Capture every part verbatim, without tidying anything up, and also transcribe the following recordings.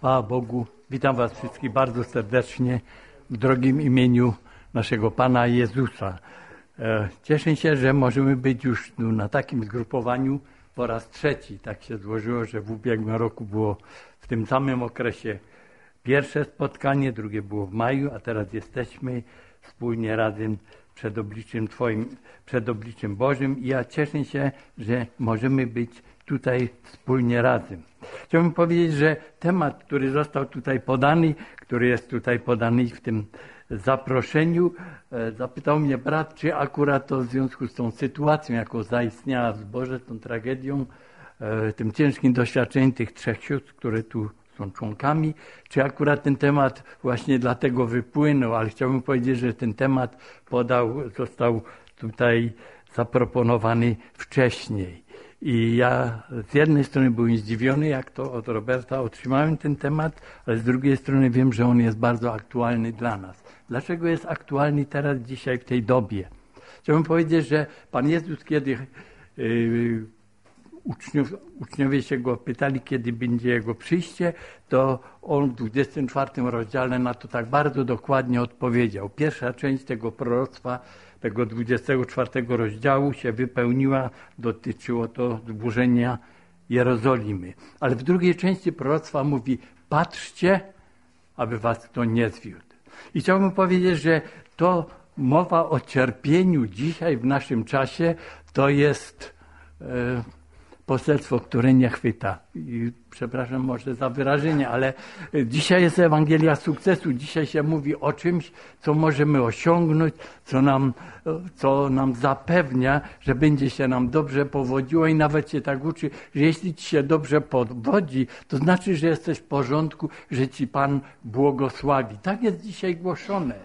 Chwała Bogu. Witam was wszystkich bardzo serdecznie w drogim imieniu naszego Pana Jezusa. Cieszę się, że możemy być już na takim zgrupowaniu po raz trzeci. Tak się złożyło, że w ubiegłym roku było w tym samym okresie pierwsze spotkanie, drugie było w maju, a teraz jesteśmy wspólnie razem przed obliczem Twoim, przed obliczem Bożym i ja cieszę się, że możemy być tutaj wspólnie razem. Chciałbym powiedzieć, że temat, który został tutaj podany, który jest tutaj podany w tym zaproszeniu, zapytał mnie brat, czy akurat to w związku z tą sytuacją, jaką zaistniała w zborze, tą tragedią, tym ciężkim doświadczeniem tych trzech sióstr, które tu są członkami, czy akurat ten temat właśnie dlatego wypłynął, ale chciałbym powiedzieć, że ten temat podał, został tutaj zaproponowany wcześniej. I ja z jednej strony byłem zdziwiony, jak to od Roberta otrzymałem ten temat, ale z drugiej strony wiem, że on jest bardzo aktualny dla nas. Dlaczego jest aktualny teraz, dzisiaj, w tej dobie? Chciałbym powiedzieć, że Pan Jezus, kiedy yy, uczniów, uczniowie się Go pytali, kiedy będzie Jego przyjście, to On w dwudziestym czwartym rozdziale na to tak bardzo dokładnie odpowiedział. Pierwsza część tego proroctwa, tego dwudziestego czwartego rozdziału się wypełniła, dotyczyło to zburzenia Jerozolimy. Ale w drugiej części proroctwa mówi, patrzcie, aby was kto nie zwiódł. I chciałbym powiedzieć, że to mowa o cierpieniu dzisiaj w naszym czasie, to jest e, poselstwo, które nie chwyta. I przepraszam może za wyrażenie, ale dzisiaj jest Ewangelia sukcesu. Dzisiaj się mówi o czymś, co możemy osiągnąć, co nam, co nam zapewnia, że będzie się nam dobrze powodziło i nawet się tak uczy, że jeśli ci się dobrze powodzi, to znaczy, że jesteś w porządku, że ci Pan błogosławi. Tak jest dzisiaj głoszone.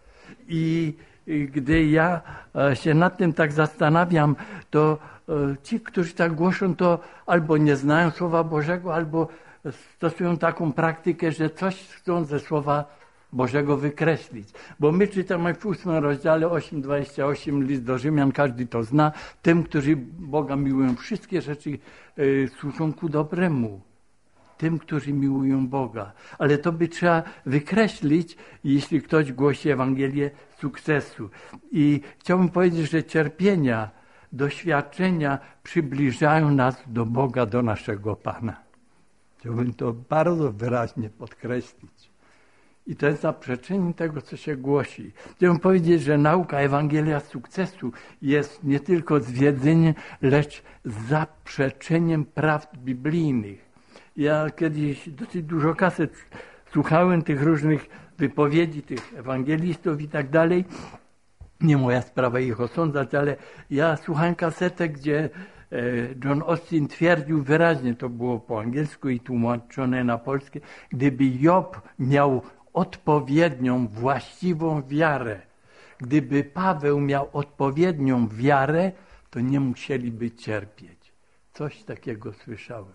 I gdy ja się nad tym tak zastanawiam, to ci, którzy tak głoszą, to albo nie znają Słowa Bożego, albo stosują taką praktykę, że coś chcą ze Słowa Bożego wykreślić. Bo my czytamy w ósmym rozdziale osiem dwadzieścia osiem, list do Rzymian, każdy to zna, tym, którzy Boga miłują, wszystkie rzeczy y, służą ku dobremu. Tym, którzy miłują Boga. Ale to by trzeba wykreślić, jeśli ktoś głosi Ewangelię sukcesu. I chciałbym powiedzieć, że cierpienia, doświadczenia przybliżają nas do Boga, do naszego Pana. Chciałbym to bardzo wyraźnie podkreślić. I to jest zaprzeczeniem tego, co się głosi. Chciałbym powiedzieć, że nauka Ewangelia sukcesu jest nie tylko zwiedzeniem, lecz zaprzeczeniem prawd biblijnych. Ja kiedyś dosyć dużo kaset słuchałem tych różnych wypowiedzi, tych ewangelistów i tak dalej. Nie moja sprawa ich osądzać, ale ja słuchałem kasetek, gdzie John Austin twierdził wyraźnie, to było po angielsku i tłumaczone na polskie, gdyby Job miał odpowiednią, właściwą wiarę, gdyby Paweł miał odpowiednią wiarę, to nie musieliby cierpieć. Coś takiego słyszałem.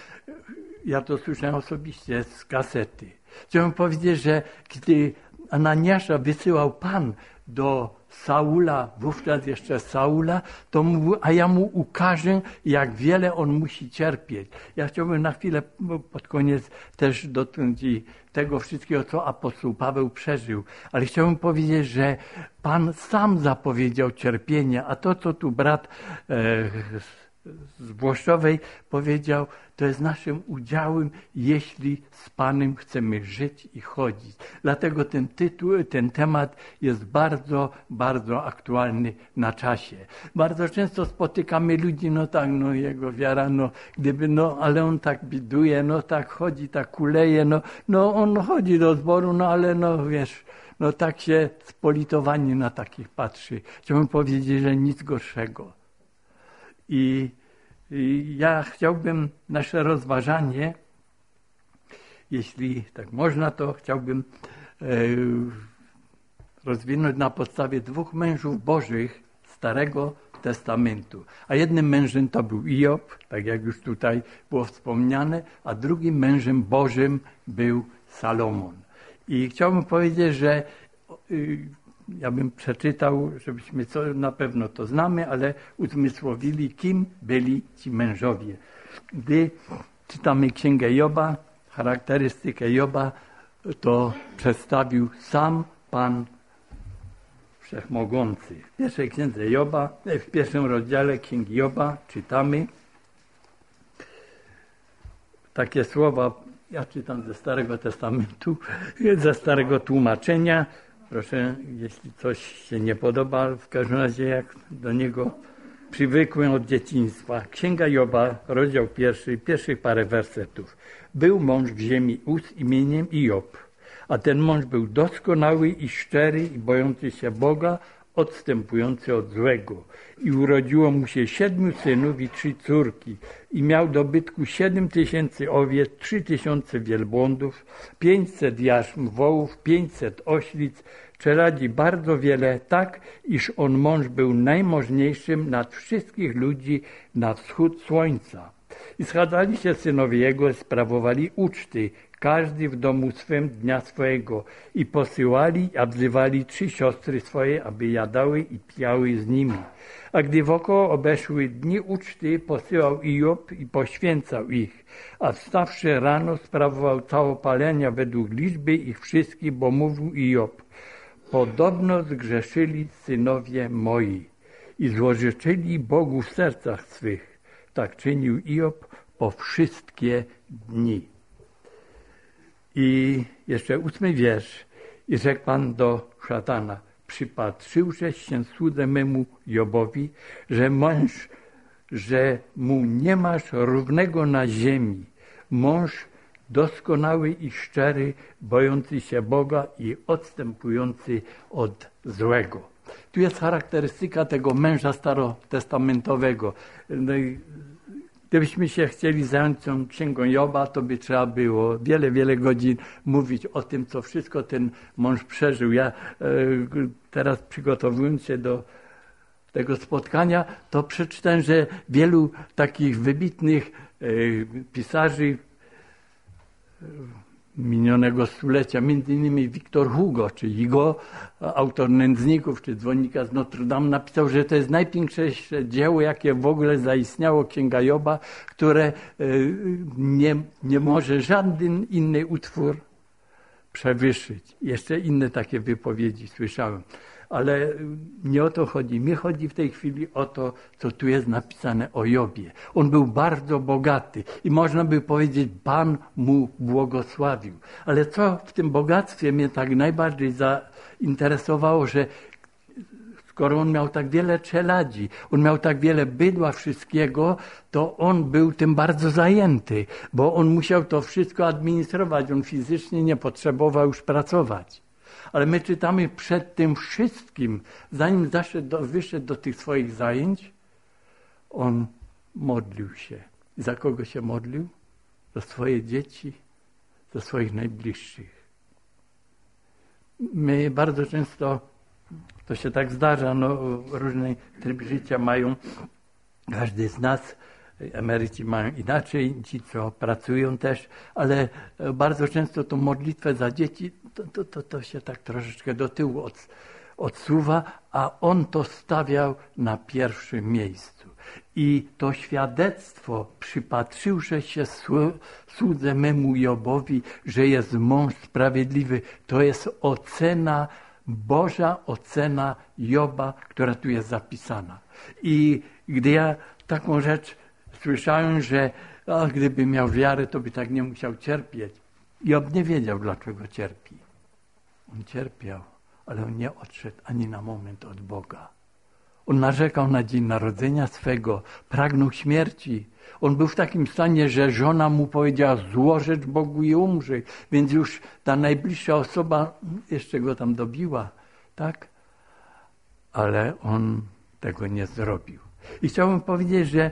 Ja to słyszałem osobiście z kasety. Chciałem powiedzieć, że gdy Ananiasza wysyłał Pan do Saula, wówczas jeszcze Saula, to mówił, a ja mu ukażę, jak wiele on musi cierpieć. Ja chciałbym na chwilę pod koniec też dotknąć tego wszystkiego, co apostoł Paweł przeżył. Ale chciałbym powiedzieć, że Pan sam zapowiedział cierpienie, a to, co tu brat e, z Włoszczowej powiedział, to jest naszym udziałem, jeśli z Panem chcemy żyć i chodzić. Dlatego ten tytuł, ten temat jest bardzo, bardzo aktualny na czasie. Bardzo często spotykamy ludzi, no tak, no jego wiara, no gdyby, no ale on tak biduje, no tak chodzi, tak kuleje, no, no on chodzi do zboru, no ale no wiesz, no tak się spolitowani na takich patrzy. Chciałbym powiedzieć, że nic gorszego. I, I ja chciałbym nasze rozważanie, jeśli tak można, to chciałbym e, rozwinąć na podstawie dwóch mężów bożych Starego Testamentu. A jednym mężem to był Job, tak jak już tutaj było wspomniane, a drugim mężem bożym był Salomon. I chciałbym powiedzieć, że y, ja bym przeczytał, żebyśmy co, na pewno to znamy, ale uzmysłowili, kim byli ci mężowie. Gdy czytamy Księgę Joba, charakterystykę Joba to przedstawił sam Pan Wszechmogący. W pierwszej księdze Joba, w pierwszym rozdziale Księgi Joba czytamy takie słowa, ja czytam ze Starego Testamentu, ze Starego Tłumaczenia. Proszę, jeśli coś się nie podoba, w każdym razie jak do niego przywykłem od dzieciństwa. Księga Joba, rozdział pierwszy, pierwszych parę wersetów. Był mąż w ziemi Uz imieniem Job, a ten mąż był doskonały i szczery i bojący się Boga, odstępujący od złego. I urodziło mu się siedmiu synów i trzy córki. I miał dobytku siedem tysięcy owiec, trzy tysiące wielbłądów, pięćset jarzm wołów, pięćset oślic, czeladzi bardzo wiele, tak iż on mąż był najmożniejszym nad wszystkich ludzi na wschód słońca. I schadzali się synowie jego, sprawowali uczty, każdy w domu swym dnia swojego, i posyłali, a wzywali trzy siostry swoje, aby jadały i pijały z nimi. A gdy wokoło obeszły dni uczty, posyłał Job i poświęcał ich, a wstawszy rano sprawował całopalenia według liczby ich wszystkich, bo mówił Job: podobno zgrzeszyli synowie moi i złorzeczyli Bogu w sercach swych. Tak czynił Job po wszystkie dni. I jeszcze ósmy wiersz. I rzekł Pan do szatana: przypatrzyłżeś się słudze memu Jobowi, że mąż, że mu nie masz równego na ziemi. Mąż doskonały i szczery, bojący się Boga i odstępujący od złego. Tu jest charakterystyka tego męża starotestamentowego. No i gdybyśmy się chcieli zająć tą księgą Joba, to by trzeba było wiele, wiele godzin mówić o tym, co wszystko ten mąż przeżył. Ja e, teraz przygotowując się do tego spotkania, to przeczytałem, że wielu takich wybitnych e, pisarzy minionego stulecia, między innymi Wiktor Hugo, czy Hugo, autor Nędzników, czy Dzwonnika z Notre Dame, napisał, że to jest najpiękniejsze dzieło, jakie w ogóle zaistniało, Księga Joba, które nie, nie może żaden inny utwór przewyższyć. Jeszcze inne takie wypowiedzi słyszałem. Ale nie o to chodzi. Mnie chodzi w tej chwili o to, co tu jest napisane o Jobie. On był bardzo bogaty i można by powiedzieć, Pan mu błogosławił. Ale co w tym bogactwie mnie tak najbardziej zainteresowało, że skoro on miał tak wiele czeladzi, on miał tak wiele bydła wszystkiego, to on był tym bardzo zajęty, bo on musiał to wszystko administrować. On fizycznie nie potrzebował już pracować. Ale my czytamy przed tym wszystkim, zanim zaszedł do, wyszedł do tych swoich zajęć, on modlił się. Za kogo się modlił? Za swoje dzieci, za swoich najbliższych. My bardzo często, to się tak zdarza, no, różne tryby życia mają, każdy z nas, emeryci mają inaczej, ci co pracują też, ale bardzo często tą modlitwę za dzieci, to, to, to, to się tak troszeczkę do tyłu od, odsuwa, a on to stawiał na pierwszym miejscu. I to świadectwo, przypatrzyłże się słudze memu Jobowi, że jest mąż sprawiedliwy, to jest ocena, Boża ocena Joba, która tu jest zapisana. I gdy ja taką rzecz słyszałem, że a, gdyby miał wiarę, to by tak nie musiał cierpieć. Job nie wiedział, dlaczego cierpi. On cierpiał, ale on nie odszedł ani na moment od Boga. On narzekał na dzień narodzenia swego, pragnął śmierci. On był w takim stanie, że żona mu powiedziała: złożecz Bogu i umrzyj. Więc już ta najbliższa osoba jeszcze go tam dobiła, tak? Ale on tego nie zrobił. I chciałbym powiedzieć, że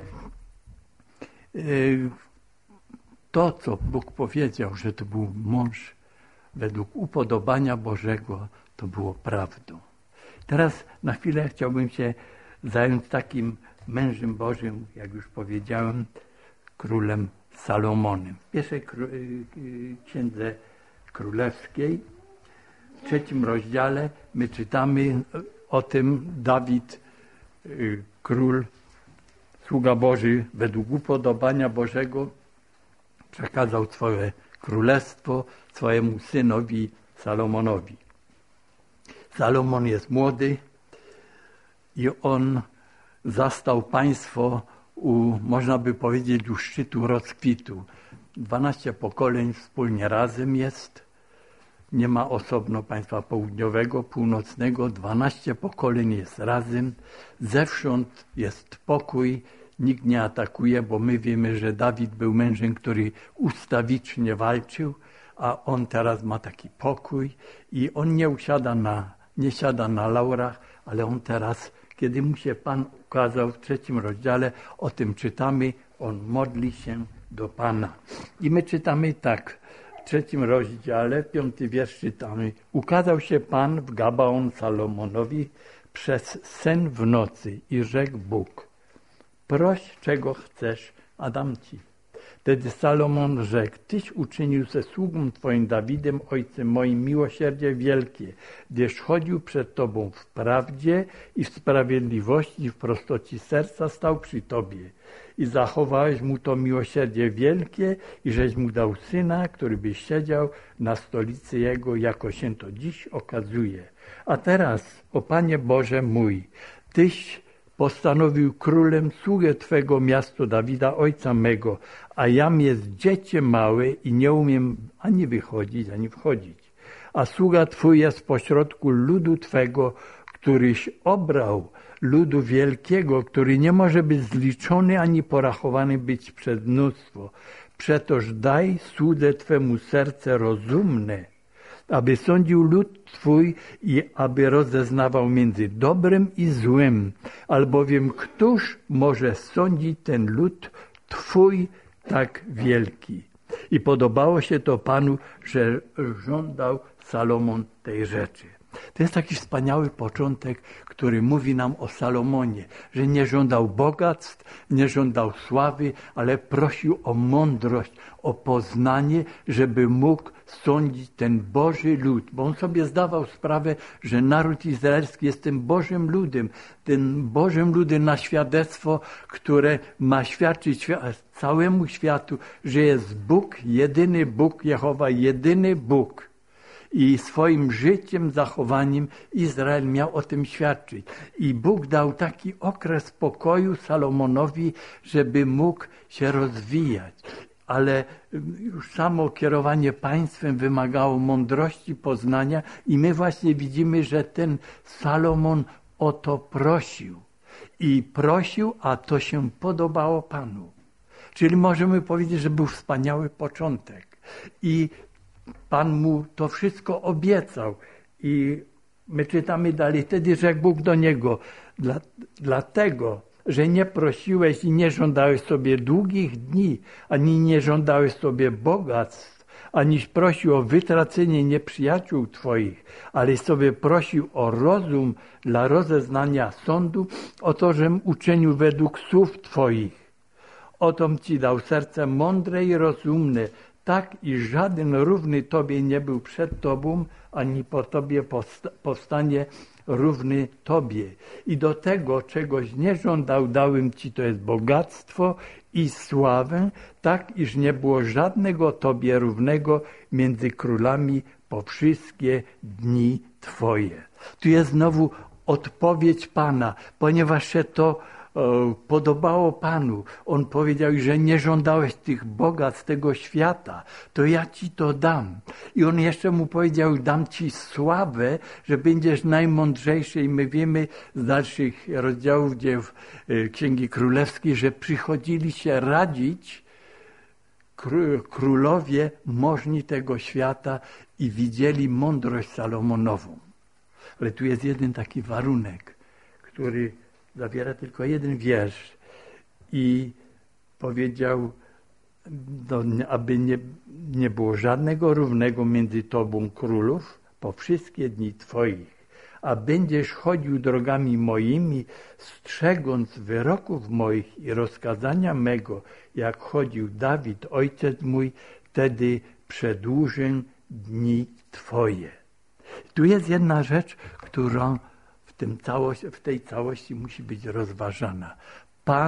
to, co Bóg powiedział, że to był mąż według upodobania Bożego, to było prawdą. Teraz na chwilę chciałbym się zająć takim mężem Bożym, jak już powiedziałem, królem Salomonem. W pierwszej księdze królewskiej, w trzecim rozdziale, my czytamy o tym, Dawid, król, sługa Boży, według upodobania Bożego przekazał swoje królestwo swojemu synowi Salomonowi. Salomon jest młody i on zastał państwo u, można by powiedzieć, u szczytu rozkwitu. Dwanaście pokoleń wspólnie razem jest. Nie ma osobno państwa południowego, północnego. Dwanaście pokoleń jest razem. Zewsząd jest pokój. Nikt nie atakuje, bo my wiemy, że Dawid był mężem, który ustawicznie walczył, a on teraz ma taki pokój i on nie usiada na, nie siada na laurach, ale on teraz, kiedy mu się Pan ukazał w trzecim rozdziale, o tym czytamy, on modli się do Pana. I my czytamy tak, w trzecim rozdziale, piąty wiersz czytamy. Ukazał się Pan w Gabaon Salomonowi przez sen w nocy i rzekł Bóg: proś, czego chcesz, a dam ci. Wtedy Salomon rzekł: Tyś uczynił ze sługą Twoim Dawidem, ojcem moim, miłosierdzie wielkie, gdyż chodził przed Tobą w prawdzie i w sprawiedliwości i w prostocie serca stał przy Tobie. I zachowałeś mu to miłosierdzie wielkie i żeś mu dał syna, który by siedział na stolicy jego, jako się to dziś okazuje. A teraz, o Panie Boże mój, Tyś postanowił królem sługę Twego miasto Dawida, ojca mego, a jam jest dziecię małe i nie umiem ani wychodzić, ani wchodzić. A sługa Twój jest pośrodku ludu Twego, któryś obrał, ludu wielkiego, który nie może być zliczony ani porachowany być przez mnóstwo. Przetoż daj słudze Twemu serce rozumne, aby sądził lud Twój i aby rozeznawał między dobrem i złym, albowiem któż może sądzić ten lud Twój tak wielki? I podobało się to Panu, że żądał Salomon tej rzeczy. To jest taki wspaniały początek, który mówi nam o Salomonie, że nie żądał bogactw, nie żądał sławy, ale prosił o mądrość, o poznanie, żeby mógł sądzić ten Boży lud. Bo on sobie zdawał sprawę, że naród izraelski jest tym Bożym ludem, tym Bożym ludem na świadectwo, które ma świadczyć całemu światu, że jest Bóg, jedyny Bóg, Jehowa, jedyny Bóg. I swoim życiem, zachowaniem Izrael miał o tym świadczyć. I Bóg dał taki okres pokoju Salomonowi, żeby mógł się rozwijać. Ale już samo kierowanie państwem wymagało mądrości, poznania i my właśnie widzimy, że ten Salomon o to prosił. I prosił, a to się podobało Panu. Czyli możemy powiedzieć, że był wspaniały początek. I Pan mu to wszystko obiecał i my czytamy dalej. Wtedy rzekł Bóg do niego: Dla, dlatego, że nie prosiłeś i nie żądałeś sobie długich dni, ani nie żądałeś sobie bogactw, aniś prosił o wytracenie nieprzyjaciół Twoich, ale sobie prosił o rozum dla rozeznania sądu, o to, żem uczynił według słów Twoich. Otom Ci dał serce mądre i rozumne, tak i żaden równy Tobie nie był przed Tobą, ani po Tobie powstanie równy Tobie. I do tego, czegoś nie żądał, dałem Ci, to jest bogactwo i sławę, tak iż nie było żadnego Tobie równego między królami po wszystkie dni Twoje. Tu jest znowu odpowiedź Pana, ponieważ się to podobało Panu. On powiedział, że nie żądałeś tych bogactw tego świata, to ja Ci to dam. I on jeszcze mu powiedział, dam Ci sławę, że będziesz najmądrzejszy. I my wiemy z dalszych rozdziałów dzieł Księgi Królewskiej, że przychodzili się radzić królowie możni tego świata i widzieli mądrość Salomonową. Ale tu jest jeden taki warunek, który zawiera tylko jeden wiersz i powiedział, no, aby nie, nie było żadnego równego między Tobą królów po wszystkie dni Twoich, a będziesz chodził drogami moimi, strzegąc wyroków moich i rozkazania mego, jak chodził Dawid, ojciec mój, wtedy przedłużę dni Twoje. Tu jest jedna rzecz, którą w, tym całość, w tej całości musi być rozważana. Pan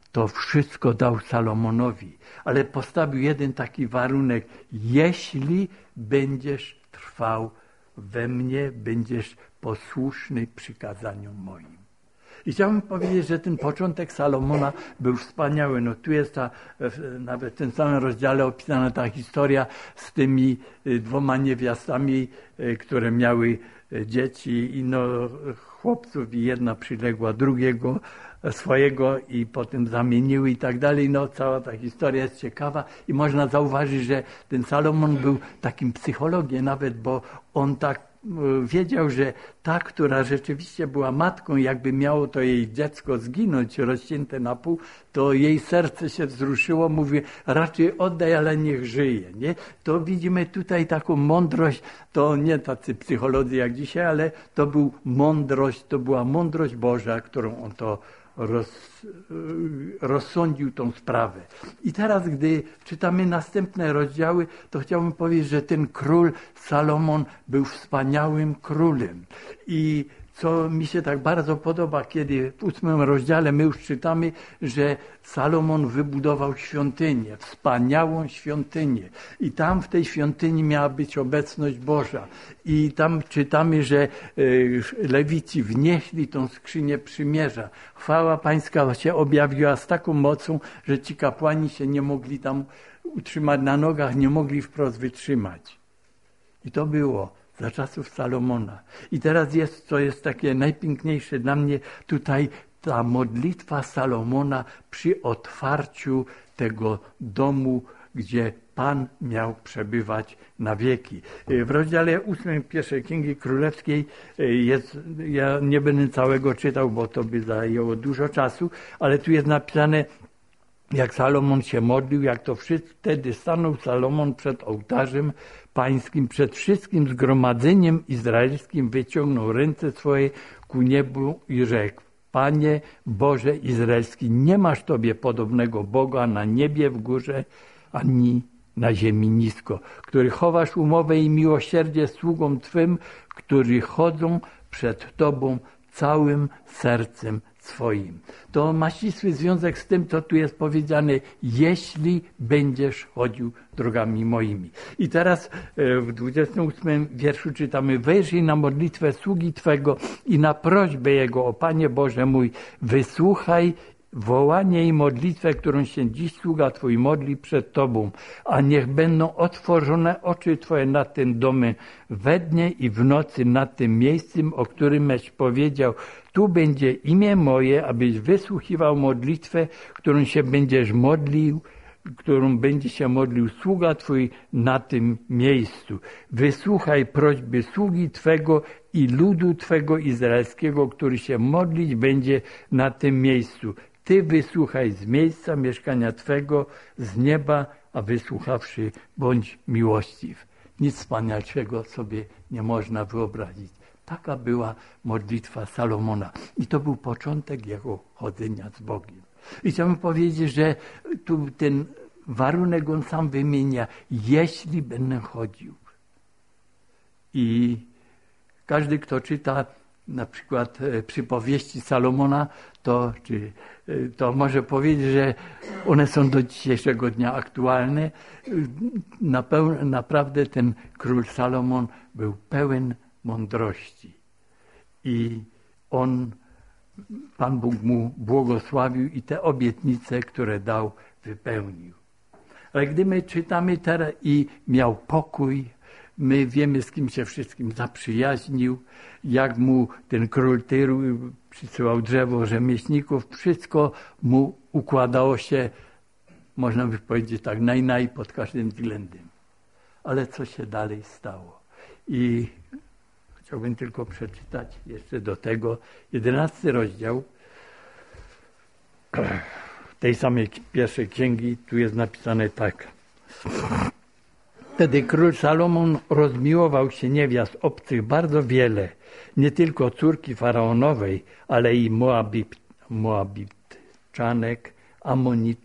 to wszystko dał Salomonowi. Ale postawił jeden taki warunek. Jeśli będziesz trwał we mnie, będziesz posłuszny przykazaniom moim. I chciałbym powiedzieć, że ten początek Salomona był wspaniały. No tu jest ta, nawet w tym samym rozdziale opisana ta historia z tymi dwoma niewiastami, które miały dzieci i no chłopców i jedna przyległa drugiego swojego i potem zamieniły i tak dalej. No cała ta historia jest ciekawa i można zauważyć, że ten Salomon był takim psychologiem nawet, bo on tak wiedział, że ta, która rzeczywiście była matką, jakby miało to jej dziecko zginąć, rozcięte na pół, to jej serce się wzruszyło, mówi, raczej oddaj, ale niech żyje. Nie? To widzimy tutaj taką mądrość, to nie tacy psycholodzy jak dzisiaj, ale to był mądrość, to była mądrość Boża, którą on to Roz, rozsądził tą sprawę. I teraz, gdy czytamy następne rozdziały, to chciałbym powiedzieć, że ten król Salomon był wspaniałym królem. I co mi się tak bardzo podoba, kiedy w ósmym rozdziale my już czytamy, że Salomon wybudował świątynię, wspaniałą świątynię. I tam w tej świątyni miała być obecność Boża. I tam czytamy, że Lewici wnieśli tą skrzynię przymierza. Chwała Pańska się objawiła z taką mocą, że ci kapłani się nie mogli tam utrzymać na nogach, nie mogli wprost wytrzymać. I to było za czasów Salomona. I teraz jest, co jest takie najpiękniejsze dla mnie, tutaj ta modlitwa Salomona przy otwarciu tego domu, gdzie Pan miał przebywać na wieki. W rozdziale ósmym pierwszej Księgi Królewskiej jest, ja nie będę całego czytał, bo to by zajęło dużo czasu, ale tu jest napisane, jak Salomon się modlił, jak to wszystko, wtedy stanął Salomon przed ołtarzem pańskim, przed wszystkim zgromadzeniem izraelskim, wyciągnął ręce swoje ku niebu i rzekł, Panie Boże Izraelski, nie masz Tobie podobnego Boga na niebie w górze, ani na ziemi nisko, który chowasz umowę i miłosierdzie sługom Twym, którzy chodzą przed Tobą całym sercem swoim. To ma ścisły związek z tym, co tu jest powiedziane, jeśli będziesz chodził drogami moimi. I teraz w dwudziestym ósmym wierszu czytamy, wejrzyj na modlitwę sługi Twego i na prośbę Jego, o Panie Boże mój, wysłuchaj wołanie i modlitwę, którą się dziś sługa Twój modli przed Tobą, a niech będą otworzone oczy Twoje nad tym domem we dnie i w nocy, nad tym miejscem, o którymś powiedział, tu będzie imię moje, abyś wysłuchiwał modlitwę, którą się będziesz modlił, którą będzie się modlił sługa Twój na tym miejscu. Wysłuchaj prośby sługi Twego i ludu Twego izraelskiego, który się modlić będzie na tym miejscu. Ty wysłuchaj z miejsca mieszkania Twego, z nieba, a wysłuchawszy, bądź miłościw. Nic wspanialszego sobie nie można wyobrazić. Taka była modlitwa Salomona. I to był początek jego chodzenia z Bogiem. I chciałbym powiedzieć, że tu ten warunek on sam wymienia, jeśli będę chodził. I każdy, kto czyta na przykład przypowieści Salomona, to, czy, to może powiedzieć, że one są do dzisiejszego dnia aktualne. Napeł, naprawdę ten król Salomon był pełen mądrości. I on, Pan Bóg mu błogosławił i te obietnice, które dał, wypełnił. Ale gdy my czytamy teraz i miał pokój, my wiemy, z kim się wszystkim zaprzyjaźnił, jak mu ten król Tyru przysyłał drzewo rzemieślników, wszystko mu układało się, można by powiedzieć tak, naj, naj pod każdym względem. Ale co się dalej stało? I chciałbym tylko przeczytać jeszcze do tego jedenasty rozdział tej samej pierwszej księgi. Tu jest napisane tak. Wtedy król Salomon rozmiłował się niewiast obcych bardzo wiele, nie tylko córki faraonowej, ale i Moabit, Moabitczanek,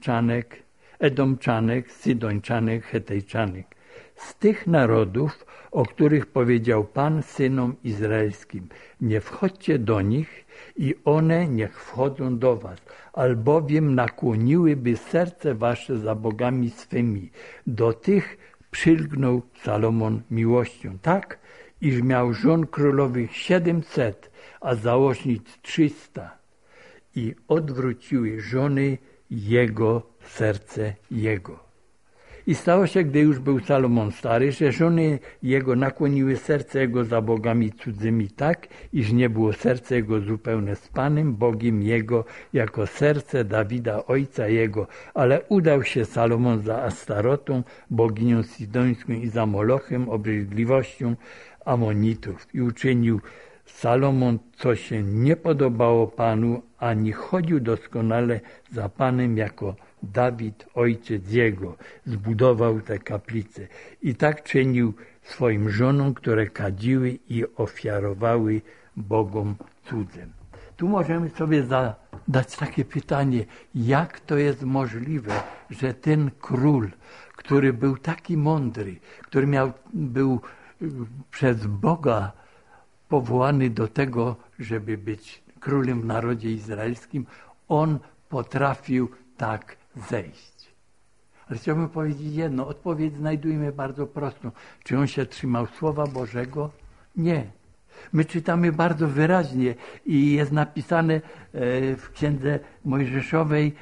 Amonitczanek, Edomczanek, Sydończanek, Hetejczanek. Z tych narodów o których powiedział Pan synom izraelskim. Nie wchodźcie do nich i one niech wchodzą do was, albowiem nakłoniłyby serce wasze za bogami swymi. Do tych przylgnął Salomon miłością, tak, iż miał żon królowych siedemset, a założnic trzysta. I odwróciły żony jego serce jego. I stało się, gdy już był Salomon stary, że żony jego nakłoniły serce jego za bogami cudzymi tak, iż nie było serce jego zupełne z Panem, Bogiem jego, jako serce Dawida, ojca jego. Ale udał się Salomon za Astarotą, boginią Sidońską i za Molochem, obrzydliwością Amonitów. I uczynił Salomon, co się nie podobało Panu, ani chodził doskonale za Panem, jako Dawid, ojciec jego, zbudował te kaplice. I tak czynił swoim żonom, które kadziły i ofiarowały bogom cudzym. Tu możemy sobie zadać takie pytanie, jak to jest możliwe, że ten król, który był taki mądry, który miał, był przez Boga powołany do tego, żeby być królem w narodzie izraelskim, on potrafił tak zejść. Ale chciałbym powiedzieć jedno, odpowiedź znajdujemy bardzo prostą. Czy on się trzymał Słowa Bożego? Nie. My czytamy bardzo wyraźnie i jest napisane w Księdze Mojżeszowej,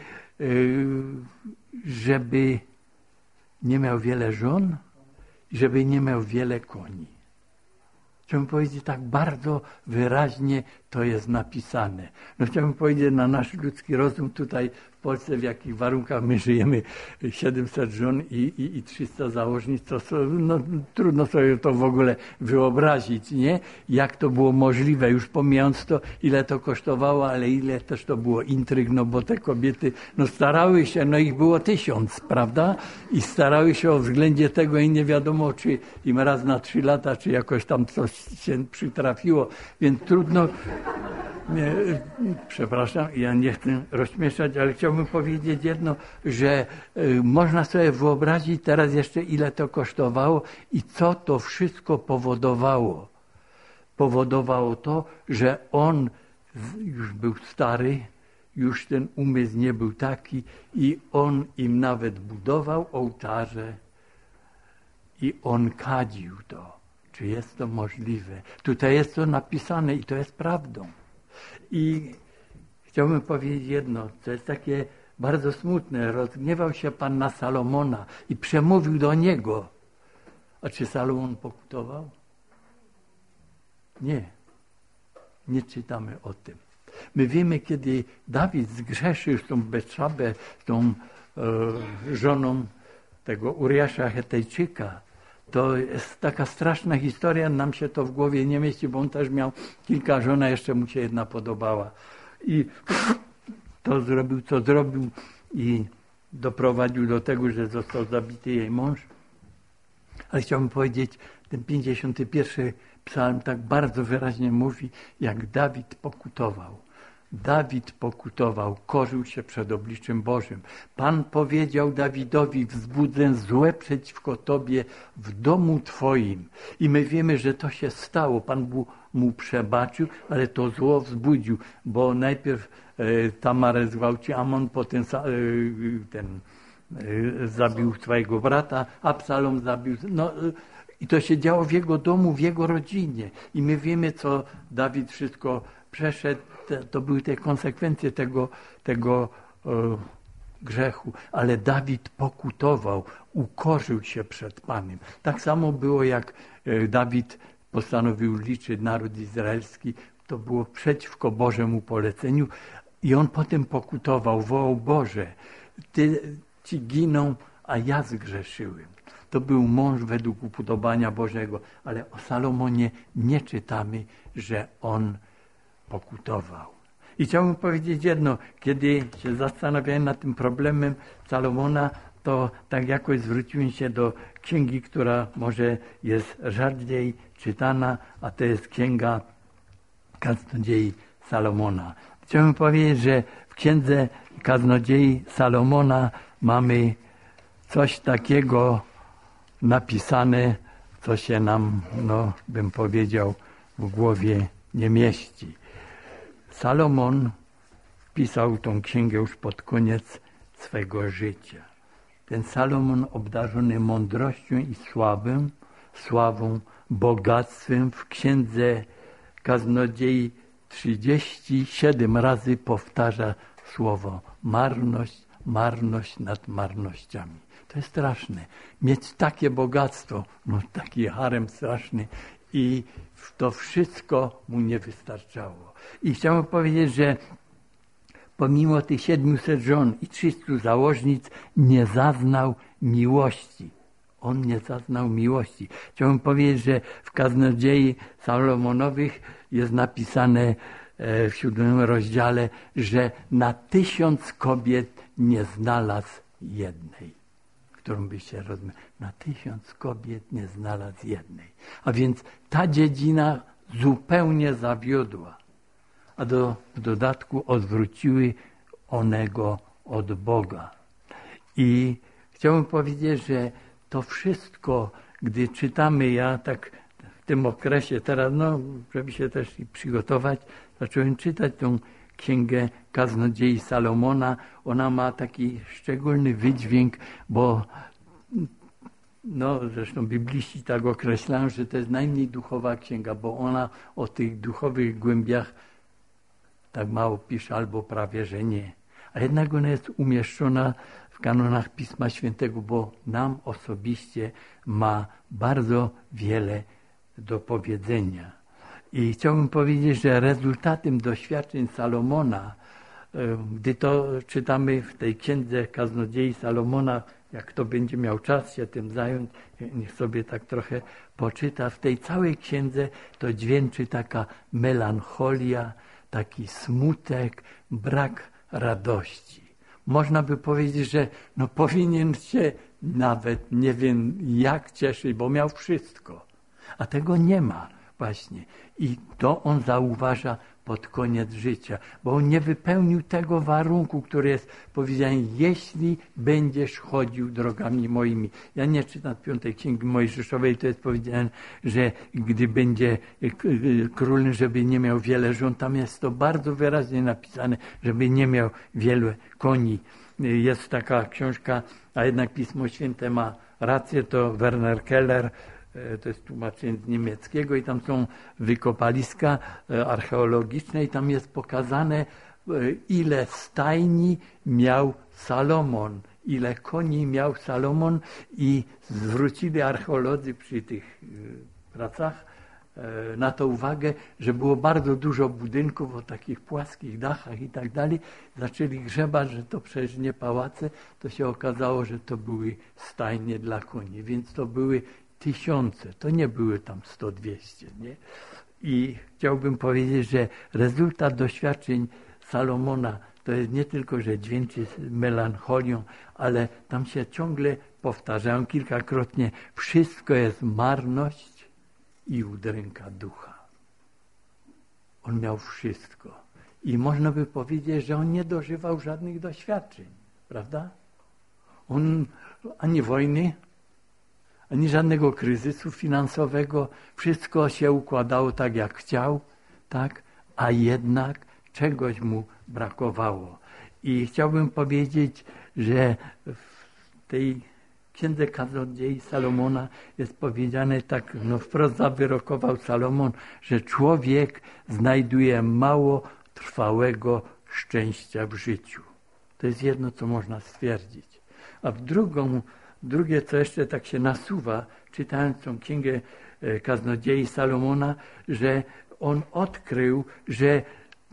żeby nie miał wiele żon i żeby nie miał wiele koni. Chciałbym powiedzieć, tak bardzo wyraźnie to jest napisane. No chciałbym powiedzieć, na nasz ludzki rozum tutaj w Polsce, w jakich warunkach my żyjemy, siedemset żon i, i, i trzysta założnic, to no, trudno sobie to w ogóle wyobrazić, nie? Jak to było możliwe, już pomijając to, ile to kosztowało, ale ile też to było intryg, no bo te kobiety no starały się, no ich było tysiąc, prawda? I starały się o względzie tego i nie wiadomo, czy im raz na trzy lata, czy jakoś tam coś się przytrafiło, więc trudno. Nie, przepraszam, ja nie chcę rozśmieszać, ale chciałbym powiedzieć jedno, że y, można sobie wyobrazić teraz jeszcze, ile to kosztowało i co to wszystko powodowało. Powodowało to, że on z, już był stary, już ten umysł nie był taki i on im nawet budował ołtarze i on kadził to. Czy jest to możliwe? Tutaj jest to napisane i to jest prawdą. I chciałbym powiedzieć jedno, co jest takie bardzo smutne. Rozgniewał się Pan na Salomona i przemówił do niego. A czy Salomon pokutował? Nie. Nie czytamy o tym. My wiemy, kiedy Dawid zgrzeszył z tą Betszabę, z tą e, żoną tego Uriasza Hetejczyka, to jest taka straszna historia, nam się to w głowie nie mieści, bo on też miał kilka żon, a jeszcze mu się jedna podobała. I to zrobił, co zrobił i doprowadził do tego, że został zabity jej mąż. Ale chciałbym powiedzieć, ten pięćdziesiąty pierwszy psalm tak bardzo wyraźnie mówi, jak Dawid pokutował. Dawid pokutował, korzył się przed obliczem Bożym. Pan powiedział Dawidowi, wzbudzę złe przeciwko Tobie w domu Twoim. I my wiemy, że to się stało. Pan mu, mu przebaczył, ale to zło wzbudził, bo najpierw e, Tamarę zgwałcił Amon, potem e, ten e, zabił swojego brata, Absalom zabił... No, e, I to się działo w jego domu, w jego rodzinie. I my wiemy, co Dawid wszystko przeszedł. To były te konsekwencje tego, tego e, grzechu. Ale Dawid pokutował, ukorzył się przed Panem. Tak samo było, jak e, Dawid postanowił liczyć naród izraelski. To było przeciwko Bożemu poleceniu. I on potem pokutował, wołał: Boże, Ty, ci giną, a ja zgrzeszyłem. To był mąż według upodobania Bożego. Ale o Salomonie nie czytamy, że on pokutował. I chciałbym powiedzieć jedno, kiedy się zastanawiałem nad tym problemem Salomona, to tak jakoś zwróciłem się do księgi, która może jest rzadziej czytana, a to jest księga Kaznodziei Salomona. Chciałbym powiedzieć, że w księdze Kaznodziei Salomona mamy coś takiego napisane co się nam, no bym powiedział, w głowie nie mieści. Salomon pisał tą księgę już pod koniec swego życia. Ten Salomon obdarzony mądrością i sławą, sławą, bogactwem w księdze Kaznodziei trzydzieści siedem razy powtarza słowo marność, marność nad marnościami. To jest straszne. Mieć takie bogactwo, no taki harem straszny i to wszystko mu nie wystarczało. I chciałbym powiedzieć, że pomimo tych siedmiuset żon i trzystu założnic nie zaznał miłości. On nie zaznał miłości. Chciałbym powiedzieć, że w Kaznodziei Salomonowych jest napisane w siódmym rozdziale, że na tysiąc kobiet nie znalazł jednej, którą by się rozumiał. Na tysiąc kobiet nie znalazł jednej. A więc ta dziedzina zupełnie zawiodła. A do, w dodatku odwróciły one go od Boga. I chciałbym powiedzieć, że to wszystko, gdy czytamy, ja tak w tym okresie teraz, no, żeby się też i przygotować, zacząłem czytać tą księgę Kaznodziei Salomona. Ona ma taki szczególny wydźwięk, bo no, zresztą bibliści tak określają, że to jest najmniej duchowa księga, bo ona o tych duchowych głębiach tak mało pisze, albo prawie, że nie. A jednak ona jest umieszczona w kanonach Pisma Świętego, bo nam osobiście ma bardzo wiele do powiedzenia. I chciałbym powiedzieć, że rezultatem doświadczeń Salomona, gdy to czytamy w tej księdze Kaznodziei Salomona, jak kto będzie miał czas się tym zająć, niech sobie tak trochę poczyta. W tej całej księdze to dźwięczy taka melancholia, taki smutek, brak radości. Można by powiedzieć, że no powinien się nawet nie wiem jak cieszyć, bo miał wszystko. A tego nie ma właśnie. I to on zauważa pod koniec życia, bo on nie wypełnił tego warunku, który jest powiedziane, jeśli będziesz chodził drogami moimi. Ja nie czytam piątej księgi Mojżeszowej, to jest powiedziane, że gdy będzie królem, żeby nie miał wiele żon, tam jest to bardzo wyraźnie napisane, żeby nie miał wielu koni. Jest taka książka, a jednak Pismo Święte ma rację, to Werner Keller, to jest tłumaczenie z niemieckiego i tam są wykopaliska archeologiczne i tam jest pokazane, ile stajni miał Salomon, ile koni miał Salomon i zwrócili archeolodzy przy tych pracach na to uwagę, że było bardzo dużo budynków o takich płaskich dachach i tak dalej. Zaczęli grzebać, że to przecież nie pałace, to się okazało, że to były stajnie dla koni, więc to były tysiące, to nie były tam sto dwieście, nie? I chciałbym powiedzieć, że rezultat doświadczeń Salomona to jest nie tylko, że dźwięczy melancholią, ale tam się ciągle powtarzają kilkakrotnie, wszystko jest marność i udręka ducha. On miał wszystko. I można by powiedzieć, że on nie dożywał żadnych doświadczeń, prawda? On ani wojny, ani żadnego kryzysu finansowego. Wszystko się układało tak, jak chciał, tak? A jednak czegoś mu brakowało. I chciałbym powiedzieć, że w tej księdze Kaznodziei Salomona jest powiedziane tak, no wprost zawyrokował Salomon, że człowiek znajduje mało trwałego szczęścia w życiu. To jest jedno, co można stwierdzić. A w drugą Drugie, co jeszcze tak się nasuwa, czytając tą księgę Kaznodziei Salomona, że on odkrył, że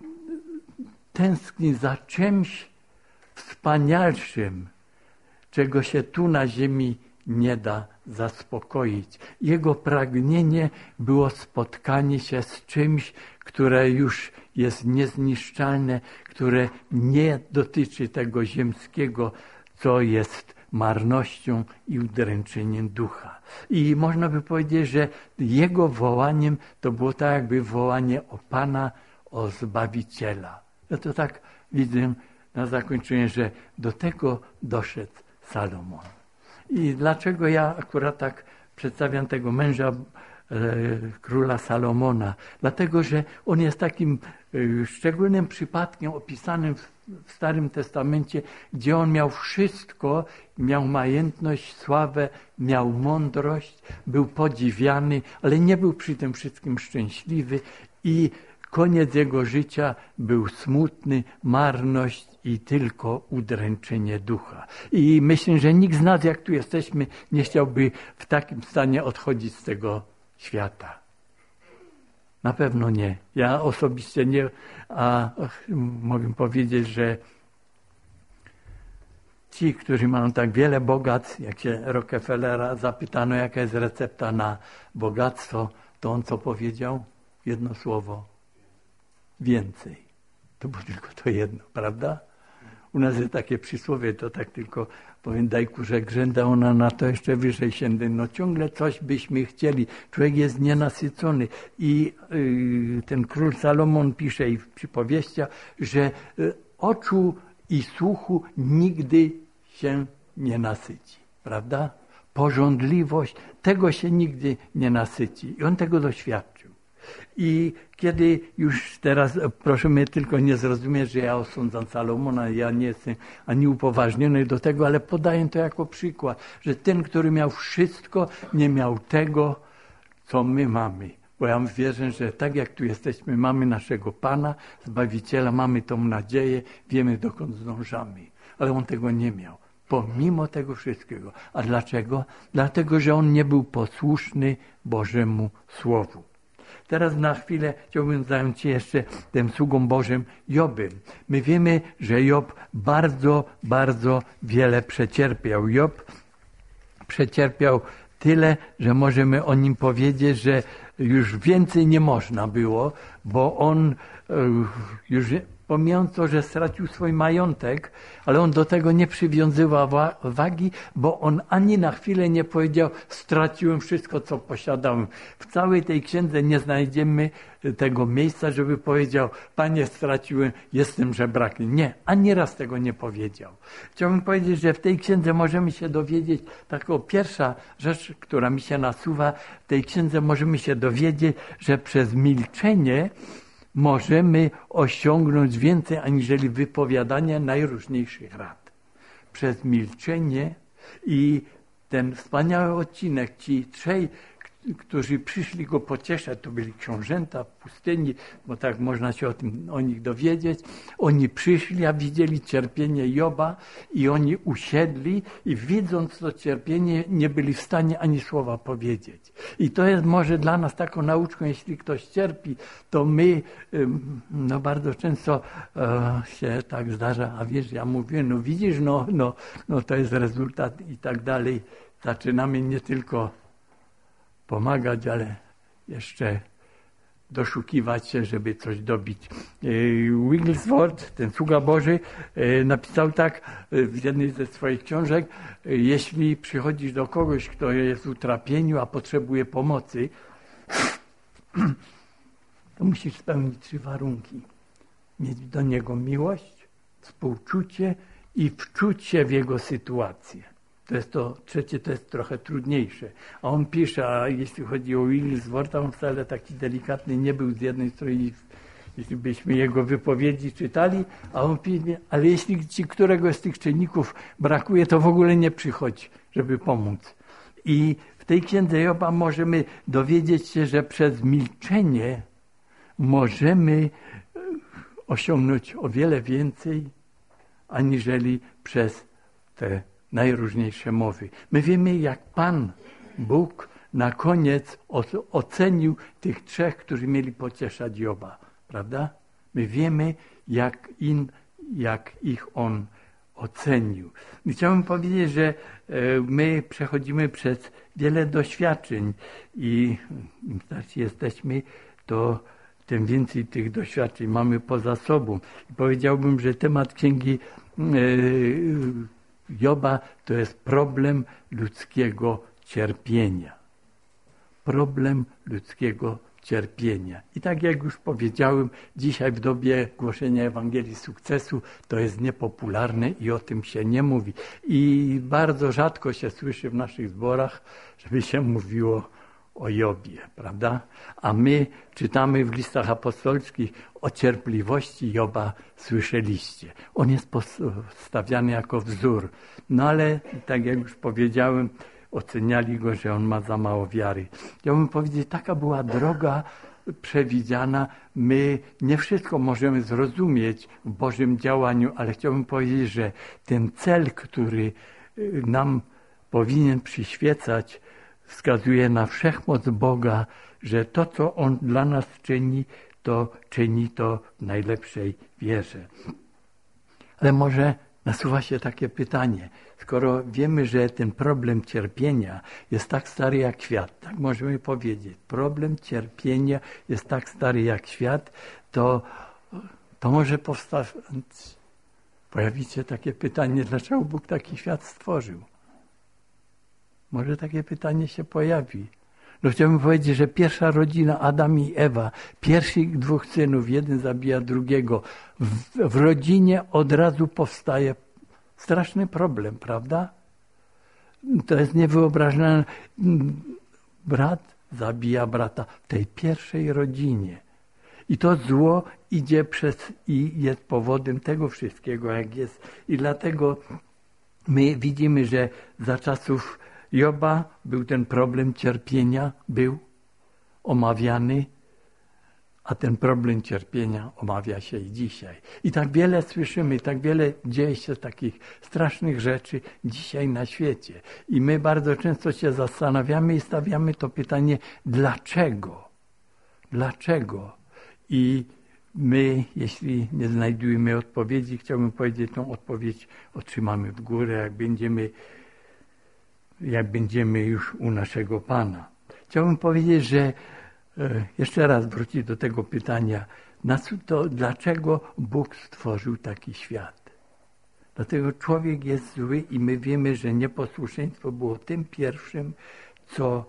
tęskni za czymś wspanialszym, czego się tu na ziemi nie da zaspokoić. Jego pragnienie było spotkanie się z czymś, które już jest niezniszczalne, które nie dotyczy tego ziemskiego, co jest marnością i udręczeniem ducha. I można by powiedzieć, że jego wołaniem to było tak jakby wołanie o Pana, o Zbawiciela. Ja to tak widzę na zakończenie, że do tego doszedł Salomon. I dlaczego ja akurat tak przedstawiam tego męża e, króla Salomona, dlatego że on jest takim e, szczególnym przypadkiem opisanym w, w Starym Testamencie, gdzie on miał wszystko, miał majętność, sławę, miał mądrość, był podziwiany, ale nie był przy tym wszystkim szczęśliwy i koniec jego życia był smutny, marność i tylko udręczenie ducha. I myślę, że nikt z nas, jak tu jesteśmy, nie chciałby w takim stanie odchodzić z tego świata. Na pewno nie. Ja osobiście nie, a mogę powiedzieć, że ci, którzy mają tak wiele bogactw, jak się Rockefellera zapytano, jaka jest recepta na bogactwo, to on co powiedział? Jedno słowo. Więcej. To było tylko to jedno, prawda? U nas jest takie przysłowie, to tak tylko powiem, daj kurze grzęda, ona na to jeszcze wyżej siędy. No ciągle coś byśmy chcieli. Człowiek jest nienasycony. I yy, ten król Salomon pisze i w przypowieściach, że yy, oczu i słuchu nigdy się nie nasyci. Prawda? Pożądliwość, tego się nigdy nie nasyci. I on tego doświadczył. I kiedy już teraz, proszę mnie tylko nie zrozumieć, że ja osądzam Salomona, ja nie jestem ani upoważniony do tego, ale podaję to jako przykład, że ten, który miał wszystko, nie miał tego, co my mamy. Bo ja wierzę, że tak jak tu jesteśmy, mamy naszego Pana, Zbawiciela, mamy tą nadzieję, wiemy dokąd zdążamy. Ale on tego nie miał. Pomimo tego wszystkiego. A dlaczego? Dlatego, że on nie był posłuszny Bożemu Słowu. Teraz na chwilę chciałbym zająć się jeszcze tym sługą Bożym Jobem. My wiemy, że Job bardzo, bardzo wiele przecierpiał. Job przecierpiał tyle, że możemy o nim powiedzieć, że już więcej nie można było, bo on już pomijając to, że stracił swój majątek, ale on do tego nie przywiązywał wagi, bo on ani na chwilę nie powiedział, straciłem wszystko, co posiadałem. W całej tej księdze nie znajdziemy tego miejsca, żeby powiedział, Panie, straciłem, jestem żebrakiem. Nie, ani raz tego nie powiedział. Chciałbym powiedzieć, że w tej księdze możemy się dowiedzieć, taką pierwsza rzecz, która mi się nasuwa, w tej księdze możemy się dowiedzieć, że przez milczenie możemy osiągnąć więcej aniżeli wypowiadanie najróżniejszych rad. Przez milczenie i ten wspaniały odcinek, ci trzej, którzy przyszli go pocieszać, to byli książęta w pustyni, bo tak można się o tym, o nich dowiedzieć. Oni przyszli, a widzieli cierpienie Joba i oni usiedli i widząc to cierpienie nie byli w stanie ani słowa powiedzieć. I to jest może dla nas taką nauczką, jeśli ktoś cierpi, to my no bardzo często e, się tak zdarza, a wiesz, ja mówię, no widzisz, no, no, no to jest rezultat i tak dalej. Zaczynamy nie tylko pomagać, ale jeszcze doszukiwać się, żeby coś dobić. Wigglesworth, ten sługa Boży, napisał tak w jednej ze swoich książek, jeśli przychodzisz do kogoś, kto jest w utrapieniu, a potrzebuje pomocy, to musisz spełnić trzy warunki. Mieć do niego miłość, współczucie i wczuć się w jego sytuację. To jest to, trzecie to jest trochę trudniejsze. A on pisze, a jeśli chodzi o Wiggleswortha, on wcale taki delikatny nie był z jednej strony, jeśli byśmy jego wypowiedzi czytali, a on pisze, ale jeśli ci któregoś z tych czynników brakuje, to w ogóle nie przychodź, żeby pomóc. I w tej księdze Joba możemy dowiedzieć się, że przez milczenie możemy osiągnąć o wiele więcej, aniżeli przez te najróżniejsze mowy. My wiemy, jak Pan Bóg na koniec ocenił tych trzech, którzy mieli pocieszać Joba. Prawda? My wiemy, jak, im, jak ich On ocenił. I chciałbym powiedzieć, że my przechodzimy przez wiele doświadczeń i im starsi jesteśmy, to tym więcej tych doświadczeń mamy poza sobą. I powiedziałbym, że temat księgi Joba to jest problem ludzkiego cierpienia. problem ludzkiego cierpienia. I tak jak już powiedziałem, dzisiaj w dobie głoszenia Ewangelii sukcesu to jest niepopularne i o tym się nie mówi. I bardzo rzadko się słyszy w naszych zborach, żeby się mówiło o Jobie, prawda? A my czytamy w listach apostolskich o cierpliwości Joba słyszeliście. On jest postawiany jako wzór. No ale tak jak już powiedziałem, oceniali go, że on ma za mało wiary. Chciałbym powiedzieć, taka była droga przewidziana. My nie wszystko możemy zrozumieć w Bożym działaniu, ale chciałbym powiedzieć, że ten cel, który nam powinien przyświecać, wskazuje na wszechmoc Boga, że to, co On dla nas czyni, to czyni to w najlepszej wierze. Ale może nasuwa się takie pytanie, skoro wiemy, że ten problem cierpienia jest tak stary jak świat, tak możemy powiedzieć, problem cierpienia jest tak stary jak świat, to, to może powstać, pojawić się takie pytanie, dlaczego Bóg taki świat stworzył? Może takie pytanie się pojawi. No chciałbym powiedzieć, że pierwsza rodzina, Adam i Ewa, pierwszych dwóch synów, jeden zabija drugiego. W, w rodzinie od razu powstaje straszny problem, prawda? To jest niewyobrażalne. Brat zabija brata w tej pierwszej rodzinie. I to zło idzie przez i jest powodem tego wszystkiego, jak jest. I dlatego my widzimy, że za czasów Joba był ten problem cierpienia, był omawiany, a ten problem cierpienia omawia się i dzisiaj. I tak wiele słyszymy, tak wiele dzieje się takich strasznych rzeczy dzisiaj na świecie. I my bardzo często się zastanawiamy i stawiamy to pytanie, dlaczego? Dlaczego? I my, jeśli nie znajdujemy odpowiedzi, chciałbym powiedzieć, tą odpowiedź otrzymamy w górę, jak będziemy jak będziemy już u naszego Pana. Chciałbym powiedzieć, że e, jeszcze raz wrócić do tego pytania, na co to, dlaczego Bóg stworzył taki świat? Dlatego człowiek jest zły i my wiemy, że nieposłuszeństwo było tym pierwszym, co,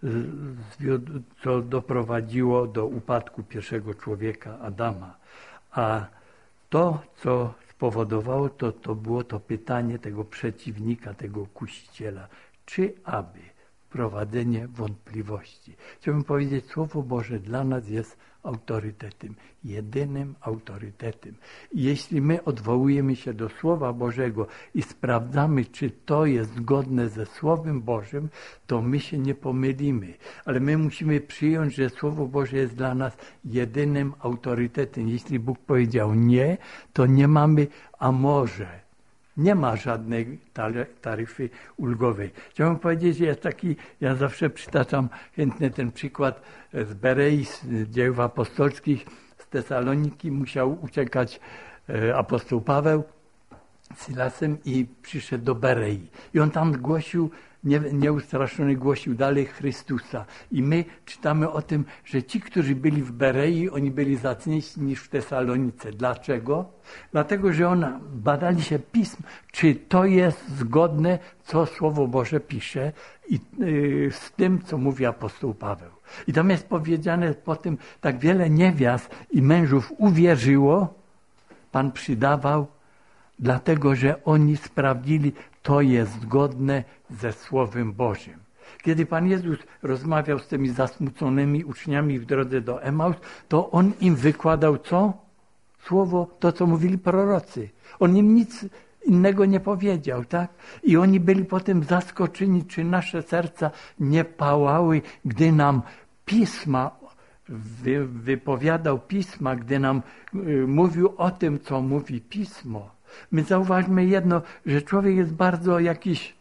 zwiódł, co doprowadziło do upadku pierwszego człowieka, Adama. A to, co spowodowało to, to było to pytanie tego przeciwnika, tego kuściciela. Czy aby wprowadzenie wątpliwości. Chciałbym powiedzieć, Słowo Boże dla nas jest autorytetem, jedynym autorytetem. I jeśli my odwołujemy się do Słowa Bożego i sprawdzamy, czy to jest zgodne ze Słowem Bożym, to my się nie pomylimy. Ale my musimy przyjąć, że Słowo Boże jest dla nas jedynym autorytetem. Jeśli Bóg powiedział nie, to nie mamy, a może. Nie ma żadnej taryfy ulgowej. Chciałbym powiedzieć, że jest taki, ja zawsze przytaczam chętnie ten przykład z Berei, z dzieł apostolskich, z Tesaloniki. Musiał uciekać apostoł Paweł z Silasem i przyszedł do Berei. I on tam głosił, nie, nieustraszony głosił dalej Chrystusa. I my czytamy o tym, że ci, którzy byli w Berei, oni byli zacniejsi niż w Tesalonice. Dlaczego? Dlatego, że ona badali się pism, czy to jest zgodne, co Słowo Boże pisze i yy, z tym, co mówi apostoł Paweł. I tam jest powiedziane po tym, tak wiele niewiast i mężów uwierzyło, Pan przydawał, dlatego, że oni sprawdzili, to jest zgodne ze Słowem Bożym. Kiedy Pan Jezus rozmawiał z tymi zasmuconymi uczniami w drodze do Emaus, to On im wykładał co? Słowo, to co mówili prorocy. On im nic innego nie powiedział, tak? I oni byli potem zaskoczeni, czy nasze serca nie pałały, gdy nam Pisma wy, wypowiadał Pisma, gdy nam y, mówił o tym, co mówi Pismo. My zauważmy jedno, że człowiek jest bardzo jakiś,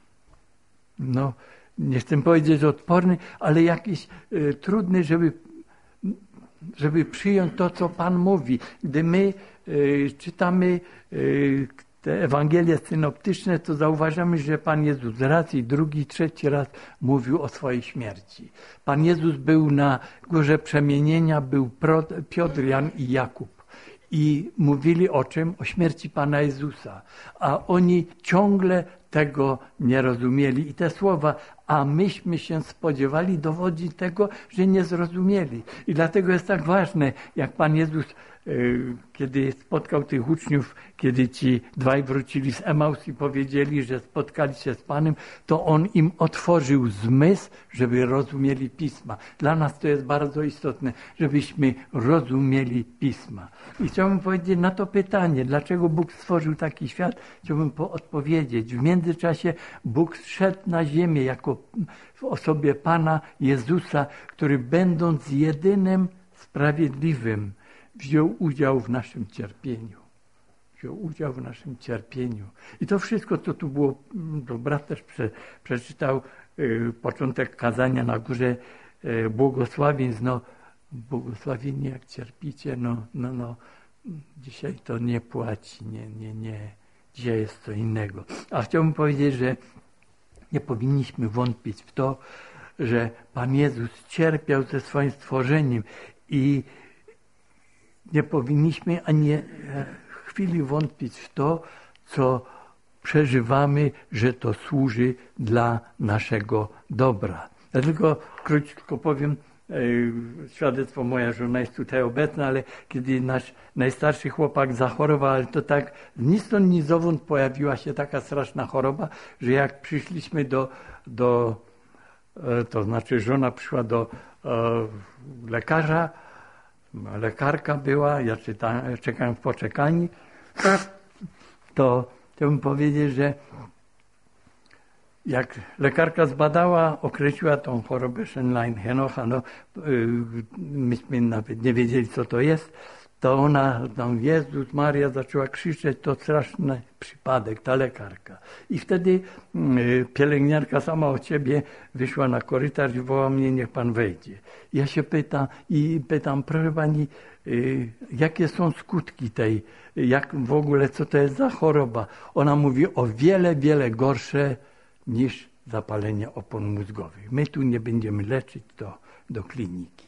no nie chcę powiedzieć odporny, ale jakiś y, trudny, żeby, żeby przyjąć to, co Pan mówi. Gdy my y, czytamy y, te Ewangelie synoptyczne, to zauważamy, że Pan Jezus raz i drugi, trzeci raz mówił o swojej śmierci. Pan Jezus był na górze przemienienia, był Piotr, Jan i Jakub. I mówili o czym? O śmierci Pana Jezusa. A oni ciągle tego nie rozumieli. I te słowa, a myśmy się spodziewali, dowodzi tego, że nie zrozumieli. I dlatego jest tak ważne, jak Pan Jezus, kiedy spotkał tych uczniów, kiedy ci dwaj wrócili z Emaus i powiedzieli, że spotkali się z Panem, to On im otworzył zmysł, żeby rozumieli Pisma. Dla nas to jest bardzo istotne, żebyśmy rozumieli Pisma. I chciałbym powiedzieć na to pytanie, dlaczego Bóg stworzył taki świat, chciałbym odpowiedzieć. W międzyczasie Bóg zszedł na ziemię jako w osobie Pana Jezusa, który będąc jedynym sprawiedliwym, wziął udział w naszym cierpieniu. Wziął udział w naszym cierpieniu. I to wszystko, co tu było, to brat też prze, przeczytał y, początek kazania na górze y, błogosławieństw. No, błogosławieni jak cierpicie, no, no, no, dzisiaj to nie płaci, nie, nie, nie. Dzisiaj jest co innego. A chciałbym powiedzieć, że nie powinniśmy wątpić w to, że Pan Jezus cierpiał ze swoim stworzeniem i nie powinniśmy ani chwili wątpić w to, co przeżywamy, że to służy dla naszego dobra. Ja tylko krótko powiem, świadectwo, moja żona jest tutaj obecna, ale kiedy nasz najstarszy chłopak zachorował, ale to tak ni stąd, ni zowąd pojawiła się taka straszna choroba, że jak przyszliśmy do, do to znaczy żona przyszła do e, lekarza, lekarka była, ja czytałem, czekałem w poczekalni, to chciałbym powiedzieć, że jak lekarka zbadała, określiła tą chorobę Scheinlein-Henocha, no, myśmy nawet nie wiedzieli, co to jest, to ona tam, Jezus Maria, zaczęła krzyczeć, to straszny przypadek, ta lekarka. I wtedy pielęgniarka sama od siebie wyszła na korytarz i woła mnie, niech pan wejdzie. Ja się pytam i pytam, proszę pani, jakie są skutki tej, jak w ogóle, co to jest za choroba? Ona mówi, o wiele, wiele gorsze niż zapalenie opon mózgowych. My tu nie będziemy leczyć, to do kliniki.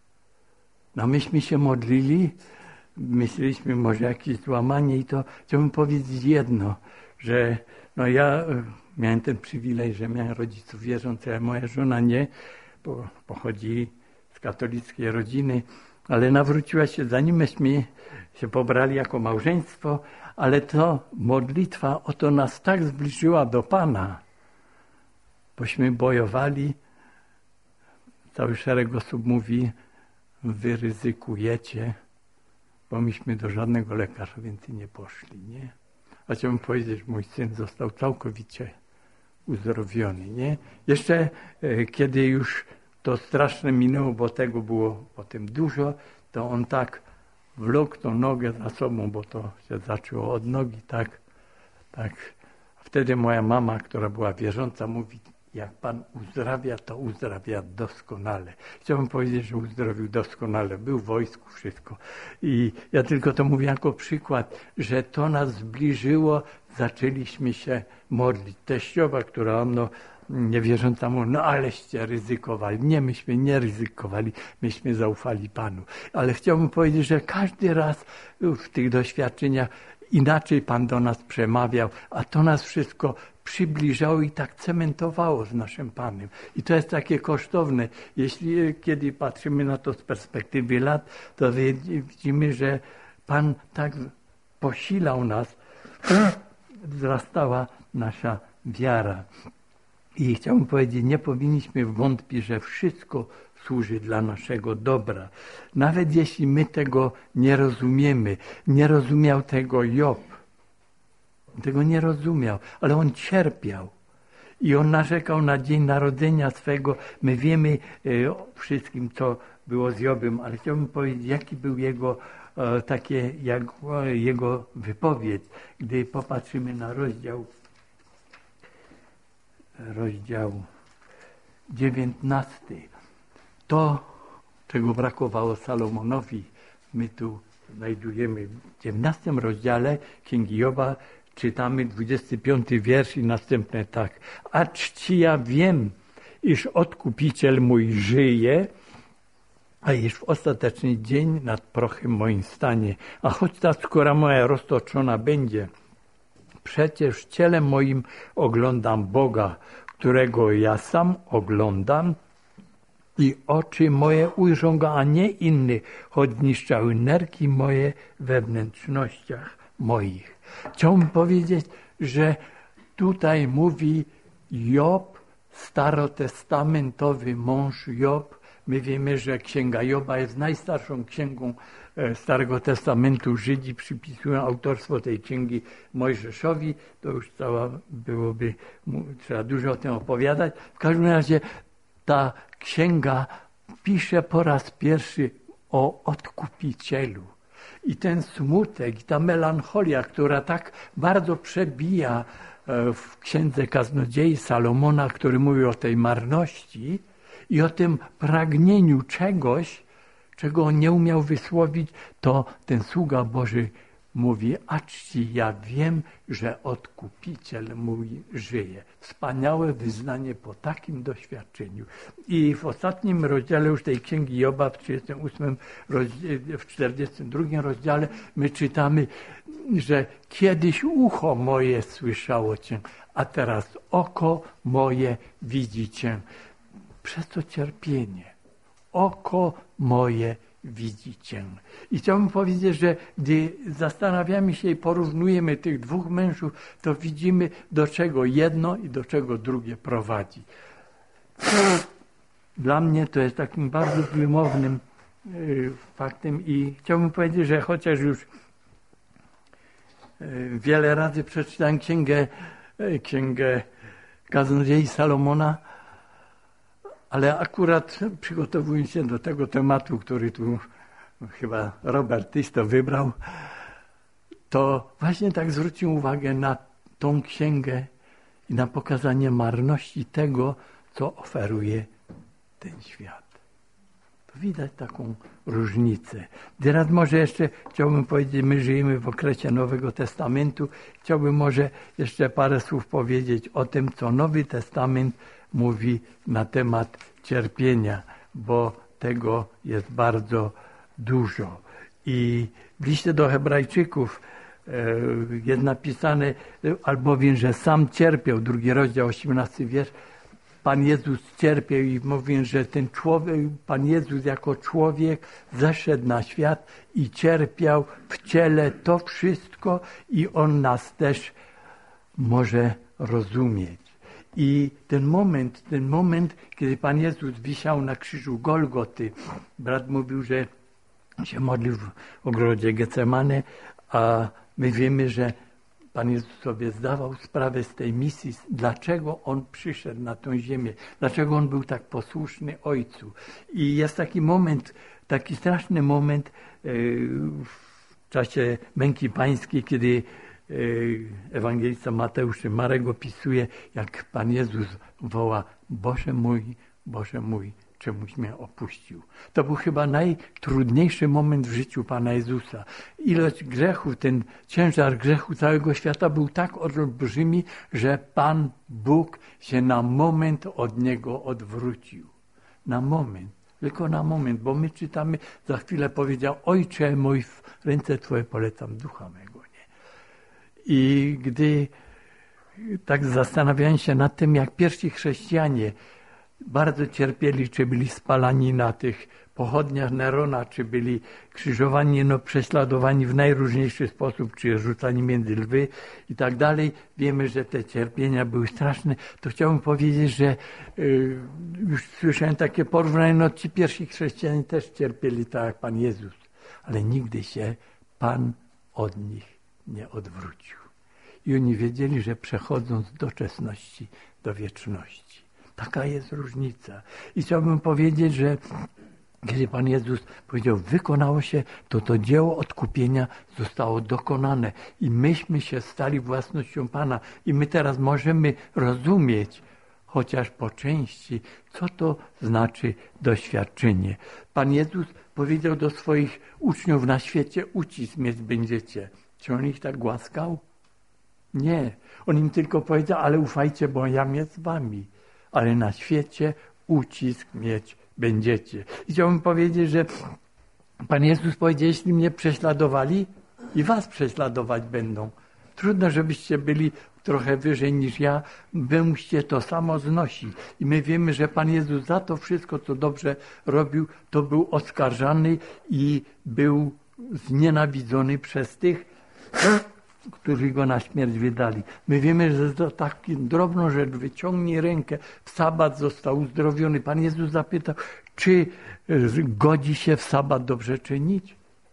No myśmy się modlili, myśleliśmy może jakieś złamanie i to chciałbym powiedzieć jedno, że no ja miałem ten przywilej, że miałem rodziców wierzących, a moja żona nie, bo pochodzi z katolickiej rodziny, ale nawróciła się, zanim myśmy się pobrali jako małżeństwo, ale to modlitwa o to nas tak zbliżyła do Pana, bośmy bojowali, cały szereg osób mówi, wy ryzykujecie, bo myśmy do żadnego lekarza więcej nie poszli, nie? A chciałbym powiedzieć, że mój syn został całkowicie uzdrowiony, nie? Jeszcze e, kiedy już to straszne minęło, bo tego było potem dużo, to on tak wlókł tą nogę za sobą, bo to się zaczęło od nogi, tak, tak. Wtedy moja mama, która była wierząca, mówi, jak Pan uzdrawia, to uzdrawia doskonale. Chciałbym powiedzieć, że uzdrowił doskonale. Był w wojsku, wszystko. I ja tylko to mówię jako przykład, że to nas zbliżyło, zaczęliśmy się modlić. Teściowa, która no, niewierząca mówi, no aleście ryzykowali. Nie, myśmy nie ryzykowali, myśmy zaufali Panu. Ale chciałbym powiedzieć, że każdy raz w tych doświadczeniach inaczej Pan do nas przemawiał, a to nas wszystko przybliżało i tak cementowało z naszym Panem. I to jest takie kosztowne. Jeśli kiedy patrzymy na to z perspektywy lat, to widzimy, że Pan tak posilał nas, wzrastała nasza wiara. I chciałbym powiedzieć, nie powinniśmy wątpić, że wszystko służy dla naszego dobra. Nawet jeśli my tego nie rozumiemy, nie rozumiał tego Job. Tego nie rozumiał, ale on cierpiał. I on narzekał na dzień narodzenia swego. My wiemy e, o wszystkim, co było z Jobem, ale chciałbym powiedzieć, jaki był jego, e, takie, jak, e, jego wypowiedź, gdy popatrzymy na rozdział, rozdział dziewiętnasty. To, czego brakowało Salomonowi, my tu znajdujemy w dziewiętnastym rozdziale Księgi Joba, czytamy dwudziesty piąty wiersz i następne tak. Acz ci ja wiem, iż Odkupiciel mój żyje, a iż w ostateczny dzień nad prochem moim stanie. A choć ta skóra moja roztoczona będzie, przecież cielem moim oglądam Boga, którego ja sam oglądam i oczy moje ujrzą go, a nie inny, choć zniszczały nerki moje we wnętrznościach moich. Chciałbym powiedzieć, że tutaj mówi Job, starotestamentowy mąż Job. My wiemy, że Księga Joba jest najstarszą księgą Starego Testamentu. Żydzi przypisują autorstwo tej księgi Mojżeszowi. To już cała byłoby, trzeba dużo o tym opowiadać. W każdym razie ta księga pisze po raz pierwszy o Odkupicielu. I ten smutek, i ta melancholia, która tak bardzo przebija w księdze Kaznodziei Salomona, który mówi o tej marności i o tym pragnieniu czegoś, czego on nie umiał wysłowić, to ten sługa Boży mówi, a czci, ja wiem, że Odkupiciel mój żyje. Wspaniałe wyznanie po takim doświadczeniu. I w ostatnim rozdziale już tej Księgi Joba, w trzydziestym ósmym, w czterdziestym drugim rozdziale, my czytamy, że kiedyś ucho moje słyszało Cię, a teraz oko moje widzi Cię. Przez to cierpienie. Oko moje widzi Cię. I chciałbym powiedzieć, że gdy zastanawiamy się i porównujemy tych dwóch mężów, to widzimy, do czego jedno i do czego drugie prowadzi. Dla mnie to jest takim bardzo wymownym faktem i chciałbym powiedzieć, że chociaż już wiele razy przeczytałem księgę, księgę Kaznodziei Salomona, ale akurat przygotowując się do tego tematu, który tu chyba Robert Tyś to wybrał, to właśnie tak zwrócił uwagę na tą księgę i na pokazanie marności tego, co oferuje ten świat. To widać taką różnicę. Teraz może jeszcze chciałbym powiedzieć, my żyjemy w okresie Nowego Testamentu. Chciałbym może jeszcze parę słów powiedzieć o tym, co Nowy Testament mówi na temat cierpienia, bo tego jest bardzo dużo. I w liście do Hebrajczyków jest napisane, albowiem, że sam cierpiał, drugi rozdział, osiemnasty wiersz, Pan Jezus cierpiał i mówi, że ten człowiek, Pan Jezus jako człowiek zeszedł na świat i cierpiał w ciele to wszystko i On nas też może rozumieć. I ten moment, ten moment, kiedy Pan Jezus wisiał na krzyżu Golgoty, brat mówił, że się modlił w ogrodzie Getsemane, a my wiemy, że Pan Jezus sobie zdawał sprawę z tej misji, dlaczego On przyszedł na tę ziemię, dlaczego On był tak posłuszny Ojcu. I jest taki moment, taki straszny moment w czasie męki pańskiej, kiedy ewangelista Mateusz czy Marek opisuje, jak Pan Jezus woła: Boże mój, Boże mój, czemuś mnie opuścił. To był chyba najtrudniejszy moment w życiu Pana Jezusa. Ilość grzechów, ten ciężar grzechu całego świata był tak olbrzymi, że Pan Bóg się na moment od Niego odwrócił. Na moment. Tylko na moment, bo my czytamy, za chwilę powiedział: Ojcze mój, w ręce Twoje polecam ducha mego. I gdy tak zastanawiałem się nad tym, jak pierwsi chrześcijanie bardzo cierpieli, czy byli spalani na tych pochodniach Nerona, czy byli krzyżowani, no prześladowani w najróżniejszy sposób, czy rzucani między lwy i tak dalej. Wiemy, że te cierpienia były straszne. To chciałbym powiedzieć, że y, już słyszałem takie porównanie, no ci pierwsi chrześcijanie też cierpieli tak jak Pan Jezus, ale nigdy się Pan od nich nie odwrócił. I oni wiedzieli, że przechodzą z doczesności do wieczności. Taka jest różnica. I chciałbym powiedzieć, że kiedy Pan Jezus powiedział: wykonało się, to to dzieło odkupienia zostało dokonane. I myśmy się stali własnością Pana. I my teraz możemy rozumieć, chociaż po części, co to znaczy doświadczenie. Pan Jezus powiedział do swoich uczniów: na świecie ucisk mieć będziecie. Czy on ich tak głaskał? Nie. On im tylko powiedział: ale ufajcie, bo ja jest z wami. Ale na świecie ucisk mieć będziecie. I chciałbym powiedzieć, że Pan Jezus powiedział: jeśli mnie prześladowali, i was prześladować będą. Trudno, żebyście byli trochę wyżej niż ja, wy musicie to samo znosić. I my wiemy, że Pan Jezus za to wszystko, co dobrze robił, to był oskarżany i był znienawidzony przez tych, którzy go na śmierć wydali. My wiemy, że to taki drobną rzecz, wyciągnij rękę, w sabat został uzdrowiony. Pan Jezus zapytał, czy godzi się w sabat dobrze czynić?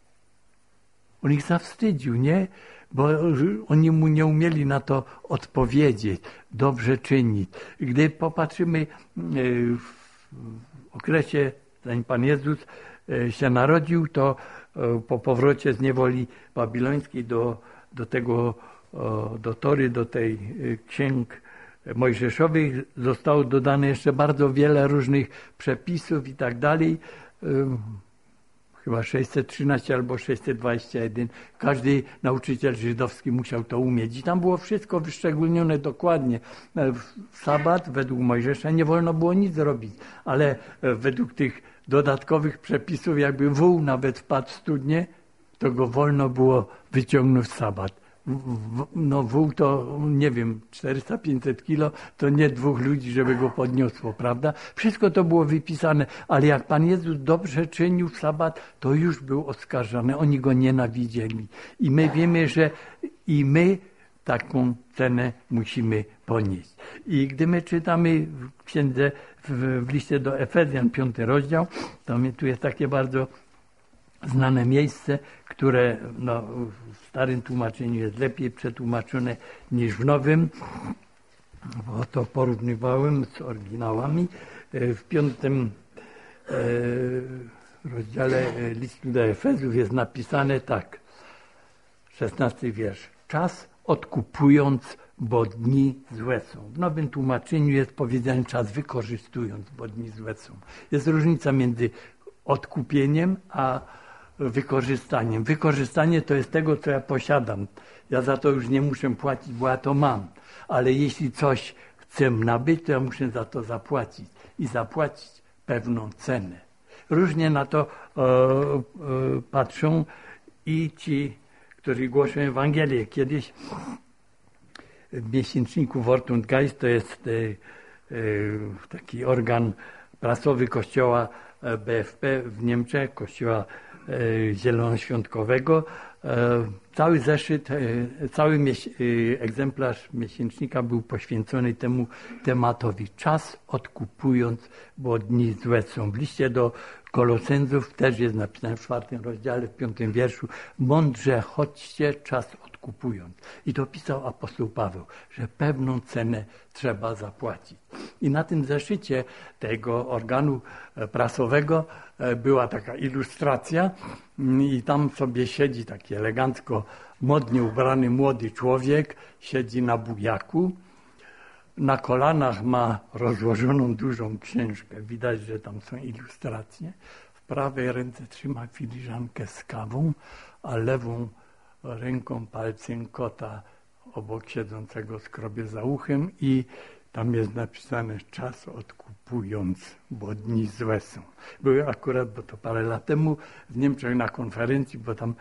On ich zawstydził, nie? Bo oni mu nie umieli na to odpowiedzieć, dobrze czynić. Gdy popatrzymy w okresie, zanim Pan Jezus się narodził, to po powrocie z niewoli babilońskiej do, do tego, do Tory, do tej księg mojżeszowych zostało dodane jeszcze bardzo wiele różnych przepisów i tak dalej. Chyba sześćset trzynaście albo sześćset dwadzieścia jeden. Każdy nauczyciel żydowski musiał to umieć. I tam było wszystko wyszczególnione dokładnie. W sabat według Mojżesza nie wolno było nic robić, ale według tych dodatkowych przepisów, jakby wół nawet wpadł w studnię, to go wolno było wyciągnąć w sabat. No wół to, nie wiem, czterysta pięćset kilo, to nie dwóch ludzi, żeby go podniosło, prawda? Wszystko to było wypisane, ale jak Pan Jezus dobrze czynił w sabat, to już był oskarżany, oni go nienawidzieli. I my wiemy, że i my taką cenę musimy ponieść. I gdy my czytamy w księdze, w, w liście do Efezjan, piąty rozdział, to mnie tu jest takie bardzo znane miejsce, które no, w starym tłumaczeniu jest lepiej przetłumaczone niż w nowym, bo to porównywałem z oryginałami. W piątym e, rozdziale listu do Efezów jest napisane tak, szesnasty wiersz. Czas odkupując, bo dni złe są. W nowym tłumaczeniu jest powiedziane czas wykorzystując, bo dni złe są. Jest różnica między odkupieniem a wykorzystaniem. Wykorzystanie to jest tego, co ja posiadam. Ja za to już nie muszę płacić, bo ja to mam. Ale jeśli coś chcę nabyć, to ja muszę za to zapłacić. I zapłacić pewną cenę. Różnie na to e, e, patrzą i ci, którzy głoszą Ewangelię. Kiedyś w miesięczniku Wort und Geist, to jest e, e, taki organ prasowy kościoła B F P w Niemczech, kościoła zielonoświątkowego. Cały zeszyt, cały mies- egzemplarz miesięcznika był poświęcony temu tematowi. Czas odkupując, bo dni złe są. W liście do Kolosęzów też jest napisane w czwartym rozdziale, w piątym wierszu. Mądrze chodźcie, czas odkupując. I to pisał apostoł Paweł, że pewną cenę trzeba zapłacić. I na tym zeszycie tego organu prasowego była taka ilustracja i tam sobie siedzi taki elegancko, modnie ubrany młody człowiek, siedzi na bujaku. Na kolanach ma rozłożoną dużą książkę. Widać, że tam są ilustracje. W prawej ręce trzyma filiżankę z kawą, a lewą ręką palcem kota obok siedzącego skrobie za uchem i tam jest napisane czas odkupując, bo dni złe są. Były akurat, bo to parę lat temu w Niemczech na konferencji, bo tam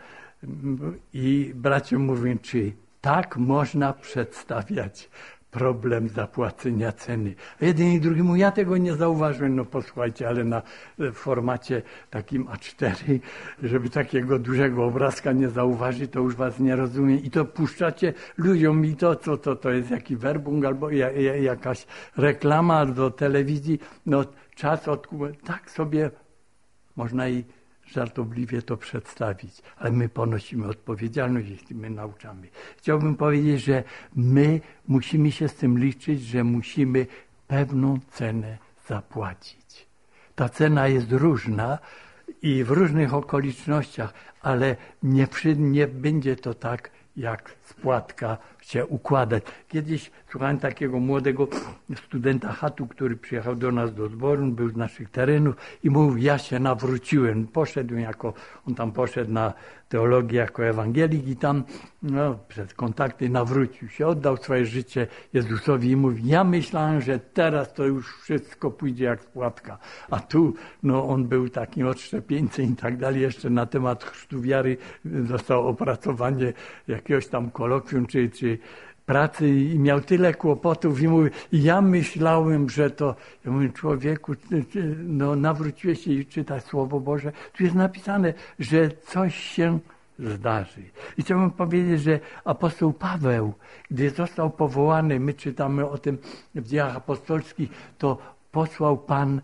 i bracia mówią, czy tak można przedstawiać problem zapłacenia ceny. A jeden i drugi mówią, ja tego nie zauważyłem, no posłuchajcie, ale na formacie takim A cztery, żeby takiego dużego obrazka nie zauważyć, to już was nie rozumiem. I to puszczacie ludziom i to, co to, to jest jakiś werbung albo ja, ja, jakaś reklama do telewizji, no czas odkupu. Tak sobie można i żartobliwie to przedstawić, ale my ponosimy odpowiedzialność, jeśli my nauczamy. Chciałbym powiedzieć, że my musimy się z tym liczyć, że musimy pewną cenę zapłacić. Ta cena jest różna i w różnych okolicznościach, ale nie, przy, nie będzie to tak jak spłatka się układać. Kiedyś słuchałem takiego młodego studenta chatu, który przyjechał do nas do zboru, był z naszych terenów i mówił, ja się nawróciłem. Poszedł jako, on tam poszedł na teologię jako ewangelik i tam no, przez kontakty nawrócił się, oddał swoje życie Jezusowi i mówi, ja myślałem, że teraz to już wszystko pójdzie jak spłatka. A tu no, on był takim odszczepieńcem i tak dalej. Jeszcze na temat chrztu wiary zostało opracowanie jakiegoś tam kolokwium czy, czy pracy i miał tyle kłopotów i mówi, ja myślałem, że to, ja mówię, człowieku, no nawróciłeś się i czytasz Słowo Boże, tu jest napisane, że coś się zdarzy. I chciałbym powiedzieć, że apostoł Paweł, gdy został powołany, my czytamy o tym w Dziejach Apostolskich, to posłał Pan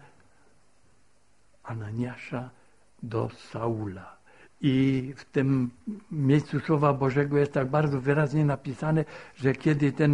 Ananiasza do Saula. I w tym miejscu Słowa Bożego jest tak bardzo wyraźnie napisane, że kiedy ten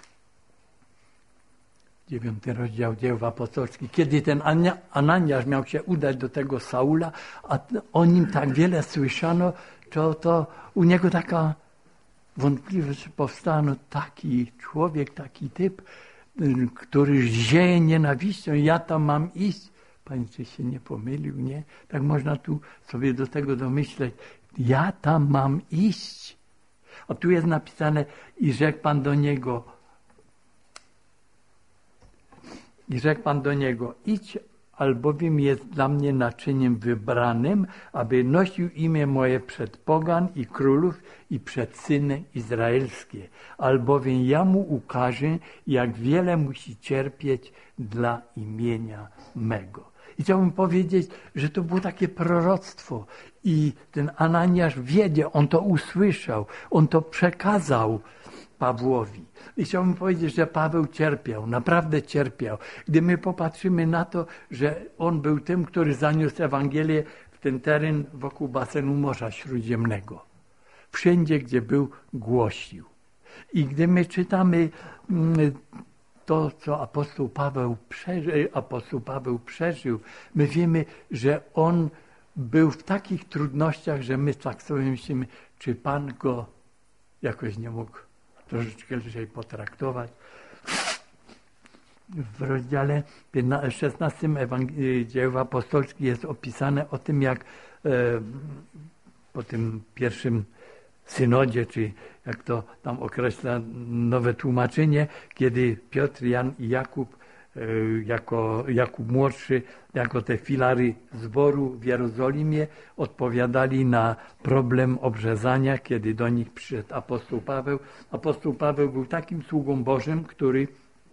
dziewiąty rozdział Dziejów Apostolskich, kiedy ten Ananiasz miał się udać do tego Saula, a o nim tak wiele słyszano, to, to u niego taka wątpliwość powstała, no taki człowiek, taki typ, który zieje nienawiścią, ja tam mam iść. Panie, czy się nie pomylił, nie? Tak można tu sobie do tego domyśleć. Ja tam mam iść. A tu jest napisane i rzekł Pan do niego i rzekł Pan do niego, idź, albowiem jest dla mnie naczyniem wybranym, aby nosił imię moje przed pogan i królów i przed syny izraelskie. Albowiem ja mu ukażę, jak wiele musi cierpieć dla imienia mego. I chciałbym powiedzieć, że to było takie proroctwo i ten Ananiasz wiedział, on to usłyszał, on to przekazał Pawłowi. I chciałbym powiedzieć, że Paweł cierpiał, naprawdę cierpiał. Gdy my popatrzymy na to, że on był tym, który zaniósł Ewangelię w ten teren wokół basenu Morza Śródziemnego. Wszędzie, gdzie był, głosił. I gdy my czytamy to, co apostoł Paweł przeżył, apostoł Paweł przeżył, my wiemy, że on był w takich trudnościach, że my tak sobie myślimy, czy Pan go jakoś nie mógł troszeczkę lżej potraktować. W rozdziale szesnastym Dziejów Apostolskich jest opisane o tym, jak e, po tym pierwszym synodzie, czy jak to tam określa nowe tłumaczenie, kiedy Piotr, Jan i Jakub, e, jako Jakub młodszy, jako te filary zboru w Jerozolimie odpowiadali na problem obrzezania, kiedy do nich przyszedł apostoł Paweł. Apostoł Paweł był takim sługą Bożym, który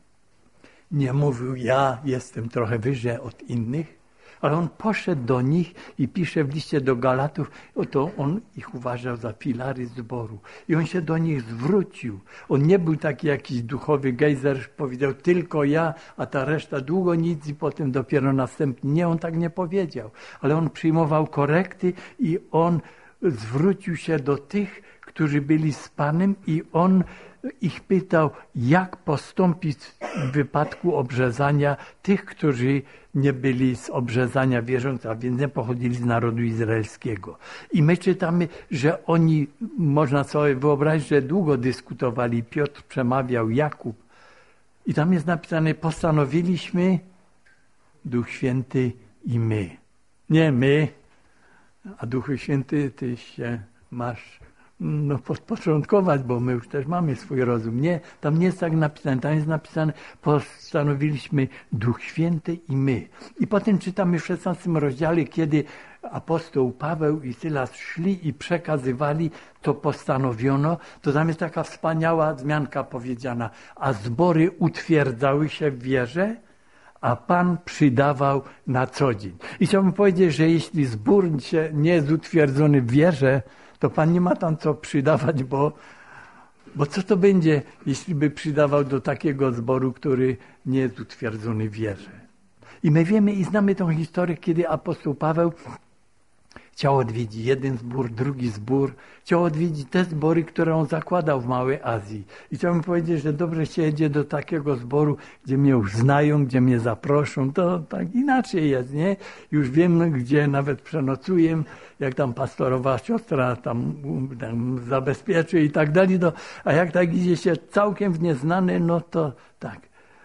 nie mówił, ja jestem trochę wyżej od innych, ale on poszedł do nich i pisze w liście do Galatów, oto on ich uważał za filary zboru. I on się do nich zwrócił. On nie był taki jakiś duchowy gejzer, powiedział tylko ja, a ta reszta długo nic i potem dopiero następnie. Nie, on tak nie powiedział. Ale on przyjmował korekty i on zwrócił się do tych, którzy byli z Panem i on ich pytał, jak postąpić w wypadku obrzezania tych, którzy nie byli z obrzezania wierzących, a więc nie pochodzili z narodu izraelskiego. I my czytamy, że oni, można sobie wyobrazić, że długo dyskutowali. Piotr przemawiał, Jakub. I tam jest napisane, postanowiliśmy, Duch Święty i my. Nie my, a Duchu Święty ty się masz no, podporządkować, bo my już też mamy swój rozum. Nie, tam nie jest tak napisane. Tam jest napisane, postanowiliśmy Duch Święty i my. I potem czytamy w szesnastym rozdziale, kiedy apostoł Paweł i Sylas szli i przekazywali, to postanowiono, to tam jest taka wspaniała zmianka powiedziana, a zbory utwierdzały się w wierze, a Pan przydawał na co dzień. I chciałbym powiedzieć, że jeśli zbór się nie jest utwierdzony w wierze, to Pan nie ma tam co przydawać, bo, bo co to będzie, jeśli by przydawał do takiego zboru, który nie jest utwierdzony w wierze. I my wiemy i znamy tą historię, kiedy apostoł Paweł Chciał odwiedzić jeden zbór, drugi zbór. Chciał odwiedzić te zbory, które on zakładał w Małej Azji. I chciałbym powiedzieć, że dobrze się jedzie do takiego zboru, gdzie mnie już znają, gdzie mnie zaproszą. To tak inaczej jest, nie? Już wiem, gdzie nawet przenocuję, jak tam pastorowa siostra tam, tam zabezpieczy i tak dalej. To, a jak tak idzie się całkiem w nieznane, no to tak.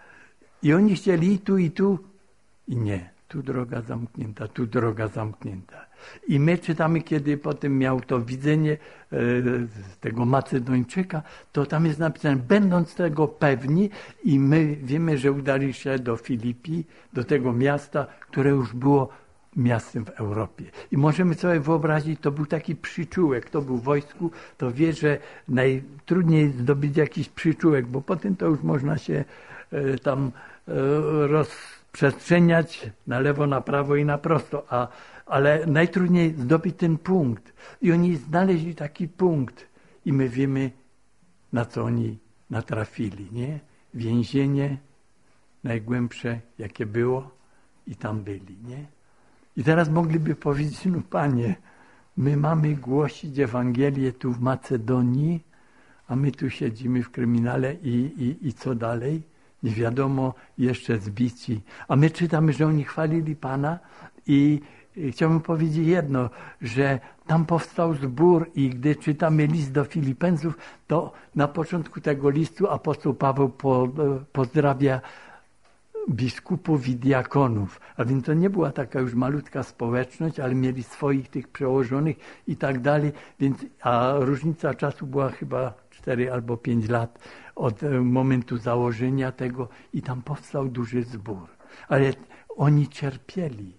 I oni chcieli i tu, i tu. I nie. Tu droga zamknięta, tu droga zamknięta. I my czytamy, kiedy potem miał to widzenie e, tego Macedończyka, to tam jest napisane, będąc tego pewni, i my wiemy, że udali się do Filipi, do tego miasta, które już było miastem w Europie. I możemy sobie wyobrazić, to był taki przyczółek, kto był w wojsku, to wie, że najtrudniej zdobyć jakiś przyczółek, bo potem to już można się e, tam e, roz przestrzeniać na lewo, na prawo i na prosto, a, ale najtrudniej zdobyć ten punkt. I oni znaleźli taki punkt i my wiemy, na co oni natrafili, nie? Więzienie najgłębsze, jakie było, i tam byli, nie? I teraz mogliby powiedzieć, no Panie, my mamy głosić Ewangelię tu w Macedonii, a my tu siedzimy w kryminale i, i, i co dalej? Nie wiadomo, jeszcze zbici. A my czytamy, że oni chwalili Pana i chciałbym powiedzieć jedno, że tam powstał zbór i gdy czytamy list do Filipeńców, to na początku tego listu apostoł Paweł po, pozdrawia biskupów i diakonów. A więc to nie była taka już malutka społeczność, ale mieli swoich tych przełożonych i tak dalej. Więc, a różnica czasu była chyba cztery albo pięć lat od momentu założenia tego i tam powstał duży zbór. Ale oni cierpieli.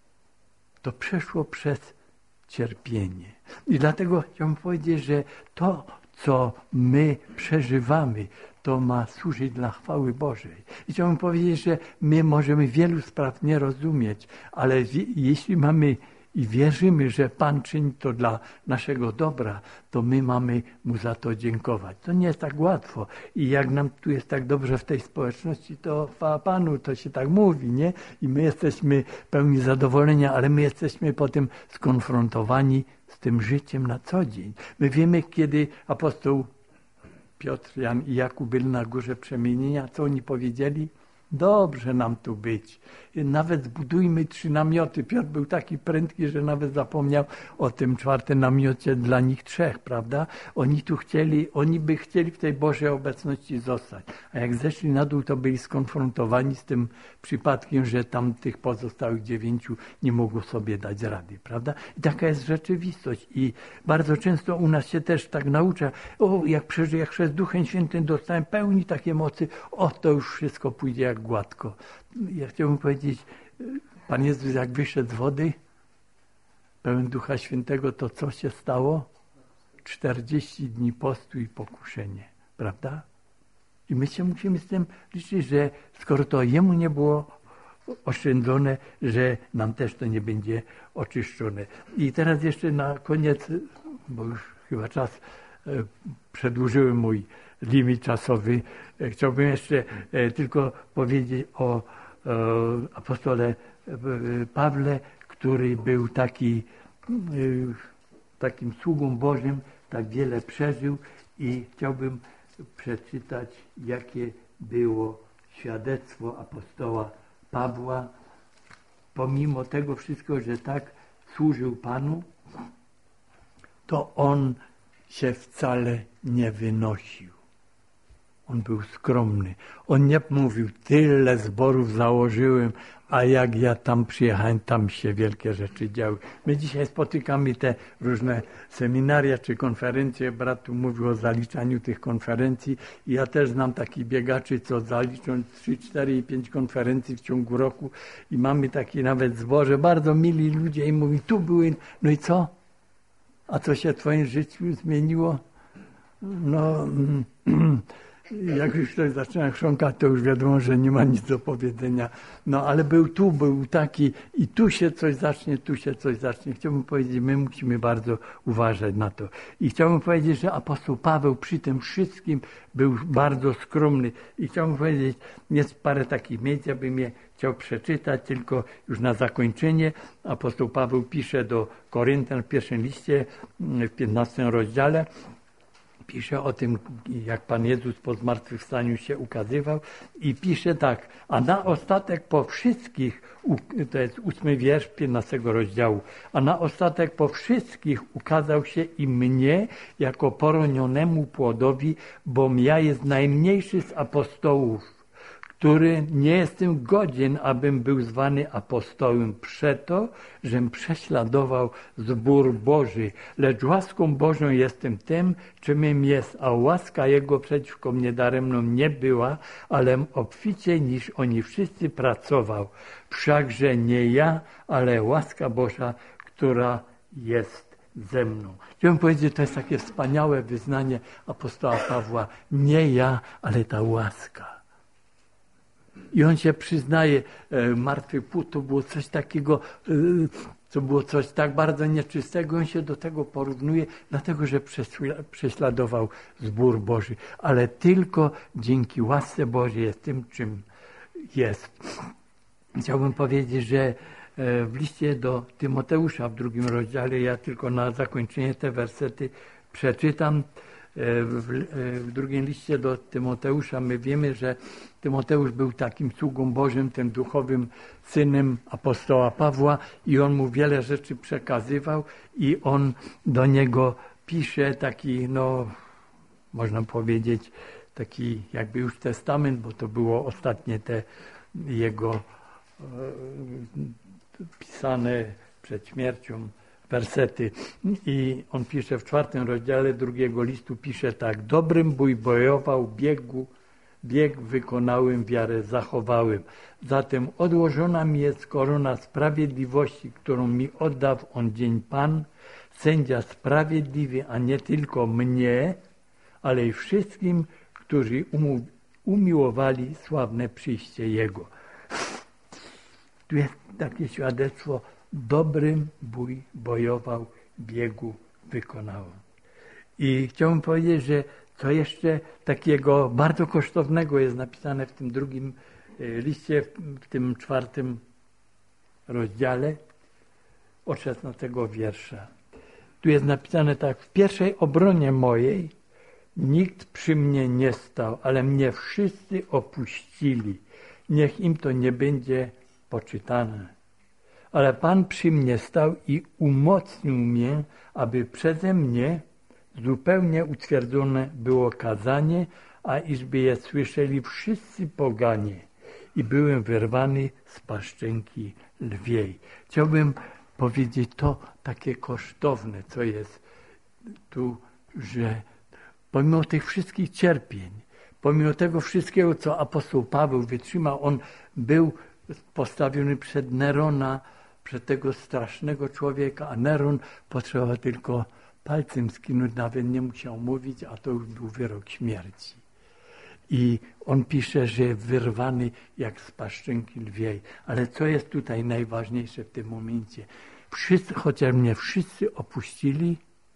To przeszło przez cierpienie. I dlatego chciałbym powiedzieć, że to, co my przeżywamy, to ma służyć dla chwały Bożej. I chciałbym powiedzieć, że my możemy wielu spraw nie rozumieć, ale jeśli mamy i wierzymy, że Pan czyni to dla naszego dobra, to my mamy Mu za to dziękować. To nie jest tak łatwo. I jak nam tu jest tak dobrze w tej społeczności, to chwała Panu, to się tak mówi, nie? I my jesteśmy pełni zadowolenia, ale my jesteśmy potem skonfrontowani z tym życiem na co dzień. My wiemy, kiedy apostoł Piotr, Jan i Jakub byli na górze przemienienia, co oni powiedzieli? Dobrze nam tu być. Nawet zbudujmy trzy namioty. Piotr był taki prędki, że nawet zapomniał o tym czwartym namiocie dla nich trzech, prawda? Oni tu chcieli, oni by chcieli w tej Bożej obecności zostać. A jak zeszli na dół, to byli skonfrontowani z tym przypadkiem, że tam tych pozostałych dziewięciu nie mogło sobie dać rady, prawda? I taka jest rzeczywistość. I bardzo często u nas się też tak naucza, o, jak przeżyję, jak przez Duchem Świętym dostałem pełni takiej mocy, o, to już wszystko pójdzie jak gładko. Ja chciałbym powiedzieć, Pan Jezus jak wyszedł z wody, pełen Ducha Świętego, to co się stało? czterdzieści dni postu i pokuszenie, prawda? I my się musimy z tym liczyć, że skoro to Jemu nie było oszczędzone, że nam też to nie będzie oczyszczone. I teraz jeszcze na koniec, bo już chyba czas przedłużyłem mój limit czasowy. Chciałbym jeszcze tylko powiedzieć o apostole Pawle, który był taki, takim sługą Bożym, tak wiele przeżył i chciałbym przeczytać, jakie było świadectwo apostoła Pawła. Pomimo tego wszystkiego, że tak służył Panu, to on się wcale nie wynosił. On był skromny. On nie mówił, tyle zborów założyłem, a jak ja tam przyjechałem, tam się wielkie rzeczy działy. My dzisiaj spotykamy te różne seminaria czy konferencje. Brat tu mówił o zaliczaniu tych konferencji. I ja też znam takich biegaczy, co zaliczą trzy, cztery i pięć konferencji w ciągu roku. I mamy takie nawet zborze, bardzo mili ludzie i mówi, tu były, no i co? A co się w twoim życiu zmieniło? No, jak już ktoś zaczyna chrząkać, to już wiadomo, że nie ma nic do powiedzenia. No ale był tu, był taki i tu się coś zacznie, tu się coś zacznie. Chciałbym powiedzieć, my musimy bardzo uważać na to. I chciałbym powiedzieć, że apostoł Paweł przy tym wszystkim był bardzo skromny. I chciałbym powiedzieć, jest parę takich miejsc, ja bym je chciał przeczytać, tylko już na zakończenie. Apostoł Paweł pisze do Koryntian w pierwszym liście, w piętnastym rozdziale. Pisze o tym, jak Pan Jezus po zmartwychwstaniu się ukazywał i pisze tak, a na ostatek po wszystkich, to jest ósmy wiersz piętnastego rozdziału, a na ostatek po wszystkich ukazał się i mnie jako poronionemu płodowi, bom ja jest najmniejszy z apostołów, który nie jestem godzien, abym był zwany apostołem przeto, żem prześladował zbór Boży. Lecz łaską Bożą jestem tym, czymym jest, a łaska Jego przeciwko mnie daremną nie była, ale obficie niż oni wszyscy pracował. Wszakże nie ja, ale łaska Boża, która jest ze mną. Chciałbym powiedzieć, że to jest takie wspaniałe wyznanie apostoła Pawła. Nie ja, ale ta łaska. I on się przyznaje, e, martwy płód to było coś takiego, e, co było coś tak bardzo nieczystego. On się do tego porównuje, dlatego że prześladował zbór Boży. Ale tylko dzięki łasce Bożej jest tym, czym jest. Chciałbym powiedzieć, że w liście do Tymoteusza w drugim rozdziale, ja tylko na zakończenie te wersety przeczytam. W, w drugim liście do Tymoteusza my wiemy, że Tymoteusz był takim sługą Bożym, tym duchowym synem apostoła Pawła i on mu wiele rzeczy przekazywał i on do niego pisze taki, no można powiedzieć, taki jakby już testament, bo to było ostatnie te jego e, pisane przed śmiercią wersety. I on pisze w czwartym rozdziale drugiego listu, pisze tak. Dobrym bój bojował, biegu, bieg wykonałem, wiarę zachowałem. Zatem odłożona mi jest korona sprawiedliwości, którą mi oddał on dzień Pan, sędzia sprawiedliwy, a nie tylko mnie, ale i wszystkim, którzy umu, umiłowali sławne przyjście Jego. Tu jest takie świadectwo. Dobrym bój bojował, biegu wykonałem. I chciałbym powiedzieć, że co jeszcze takiego bardzo kosztownego jest napisane w tym drugim liście, w tym czwartym rozdziale od szesnastego wiersza. Tu jest napisane tak, w pierwszej obronie mojej nikt przy mnie nie stał, ale mnie wszyscy opuścili. Niech im to nie będzie poczytane. Ale Pan przy mnie stał i umocnił mnie, aby przeze mnie zupełnie utwierdzone było kazanie, a iżby je słyszeli wszyscy poganie. I byłem wyrwany z paszczynki lwiej. Chciałbym powiedzieć to takie kosztowne, co jest tu, że pomimo tych wszystkich cierpień, pomimo tego wszystkiego, co apostoł Paweł wytrzymał, on był postawiony przed Nerona, przed tego strasznego człowieka, a Neron potrzebował tylko palcem skinąć, nawet nie musiał mówić, a to już był wyrok śmierci. I on pisze, że wyrwany jak z paszczynki lwiej. Ale co jest tutaj najważniejsze w tym momencie? Wszyscy, chociaż mnie wszyscy opuścili,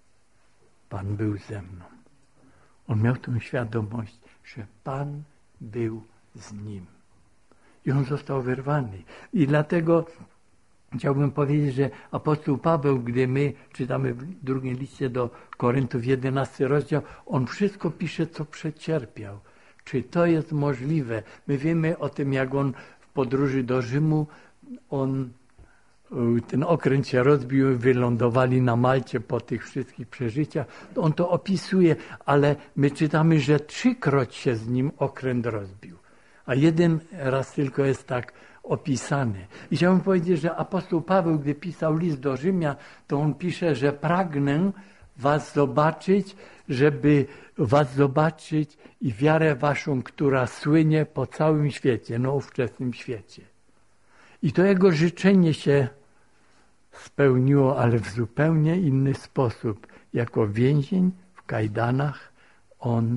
Pan był ze mną. On miał tę świadomość, że Pan był z nim. I on został wyrwany. I dlatego chciałbym powiedzieć, że apostoł Paweł, gdy my czytamy w drugim liście do Koryntów, jedenasty rozdział, on wszystko pisze, co przecierpiał. Czy to jest możliwe? My wiemy o tym, jak on w podróży do Rzymu, on, ten okręt się rozbił, wylądowali na Malcie po tych wszystkich przeżyciach. On to opisuje, ale my czytamy, że trzykroć się z nim okręt rozbił. A jeden raz tylko jest tak opisany. I chciałbym powiedzieć, że apostoł Paweł, gdy pisał list do Rzymia, to on pisze, że pragnę was zobaczyć, żeby was zobaczyć i wiarę waszą, która słynie po całym świecie, no ówczesnym świecie. I to jego życzenie się spełniło, ale w zupełnie inny sposób. Jako więzień w kajdanach on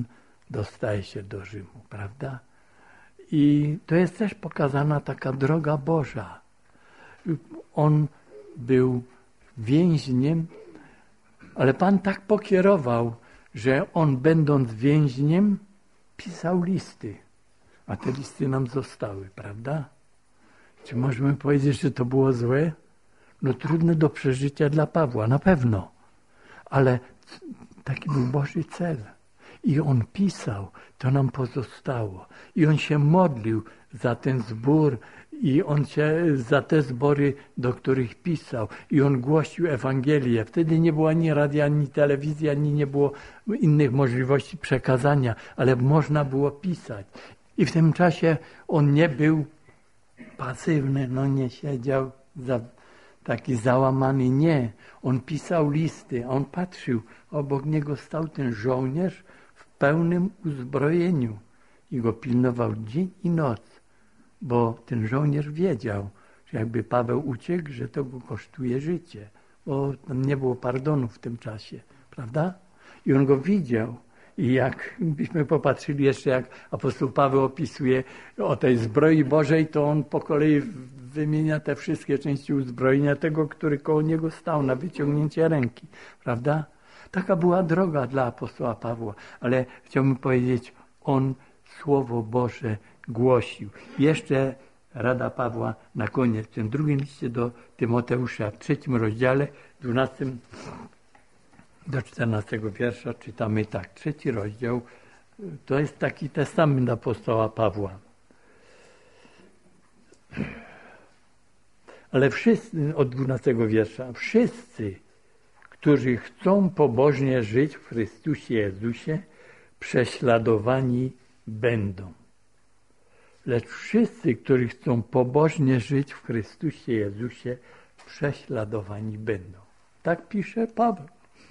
dostaje się do Rzymu, prawda? I to jest też pokazana taka droga Boża. On był więźniem, ale Pan tak pokierował, że on będąc więźniem pisał listy, a te listy nam zostały, prawda? Czy możemy powiedzieć, że to było złe? No trudne do przeżycia dla Pawła, na pewno, ale taki był Boży cel. I on pisał, to nam pozostało. I on się modlił za ten zbór i on się za te zbory, do których pisał. I on głosił Ewangelię. Wtedy nie było ani radia, ani telewizji, ani nie było innych możliwości przekazania, ale można było pisać. I w tym czasie on nie był pasywny, no nie siedział za, taki załamany, nie. On pisał listy, on patrzył, obok niego stał ten żołnierz w pełnym uzbrojeniu i go pilnował dzień i noc, bo ten żołnierz wiedział, że jakby Paweł uciekł, że to go kosztuje życie, bo tam nie było pardonu w tym czasie, prawda? I on go widział. I jak byśmy popatrzyli jeszcze, jak apostoł Paweł opisuje o tej zbroi Bożej, to on po kolei wymienia te wszystkie części uzbrojenia tego, który koło niego stał na wyciągnięcie ręki, prawda? Taka była droga dla apostoła Pawła, ale chciałbym powiedzieć, on Słowo Boże głosił. Jeszcze rada Pawła na koniec, w tym drugim liście do Tymoteusza, w trzecim rozdziale, dwunastym do czternastego wiersza czytamy tak, trzeci rozdział, to jest taki testament apostoła Pawła. Ale wszyscy, od dwunastego wiersza, wszyscy, którzy chcą pobożnie żyć w Chrystusie Jezusie, prześladowani będą. Lecz wszyscy, którzy chcą pobożnie żyć w Chrystusie Jezusie, prześladowani będą. Tak pisze Paweł.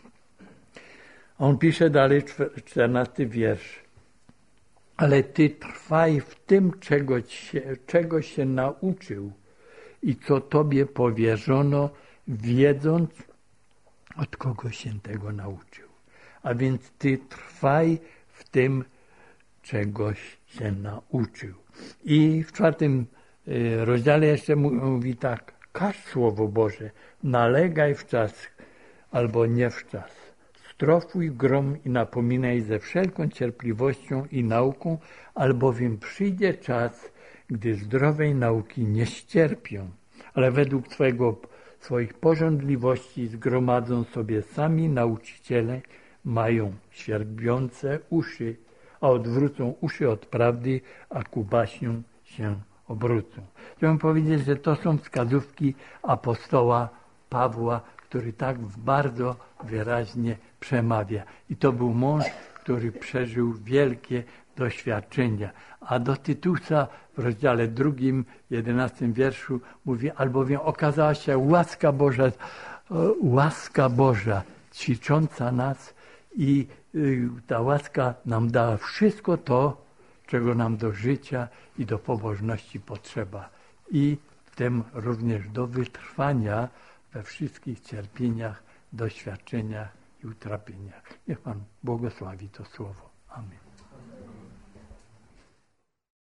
On pisze dalej, czternasty wiersz. Ale ty trwaj w tym, czego się, czego się nauczył i co tobie powierzono, wiedząc, od kogo się tego nauczył. A więc ty trwaj w tym, czegoś się nauczył. I w czwartym rozdziale jeszcze mówi tak, każ Słowo Boże, nalegaj w czas albo nie w czas. Strofuj grom i napominaj ze wszelką cierpliwością i nauką, albowiem przyjdzie czas, gdy zdrowej nauki nie ścierpią, ale według swojego, swoich pożądliwości zgromadzą sobie sami nauczyciele, mają świerbiące uszy, a odwrócą uszy od prawdy, a ku baśniom się obrócą. Chciałbym powiedzieć, że to są wskazówki apostoła Pawła, który tak bardzo wyraźnie przemawia. I to był mąż, który przeżył wielkie doświadczenia. A do Tytusa w rozdziale drugim, jedenastym wierszu mówi, albowiem okazała się łaska Boża, łaska Boża ćwicząca nas i ta łaska nam dała wszystko to, czego nam do życia i do pobożności potrzeba. I w tym również do wytrwania we wszystkich cierpieniach, doświadczeniach i utrapieniach. Niech Pan błogosławi to słowo. Amen.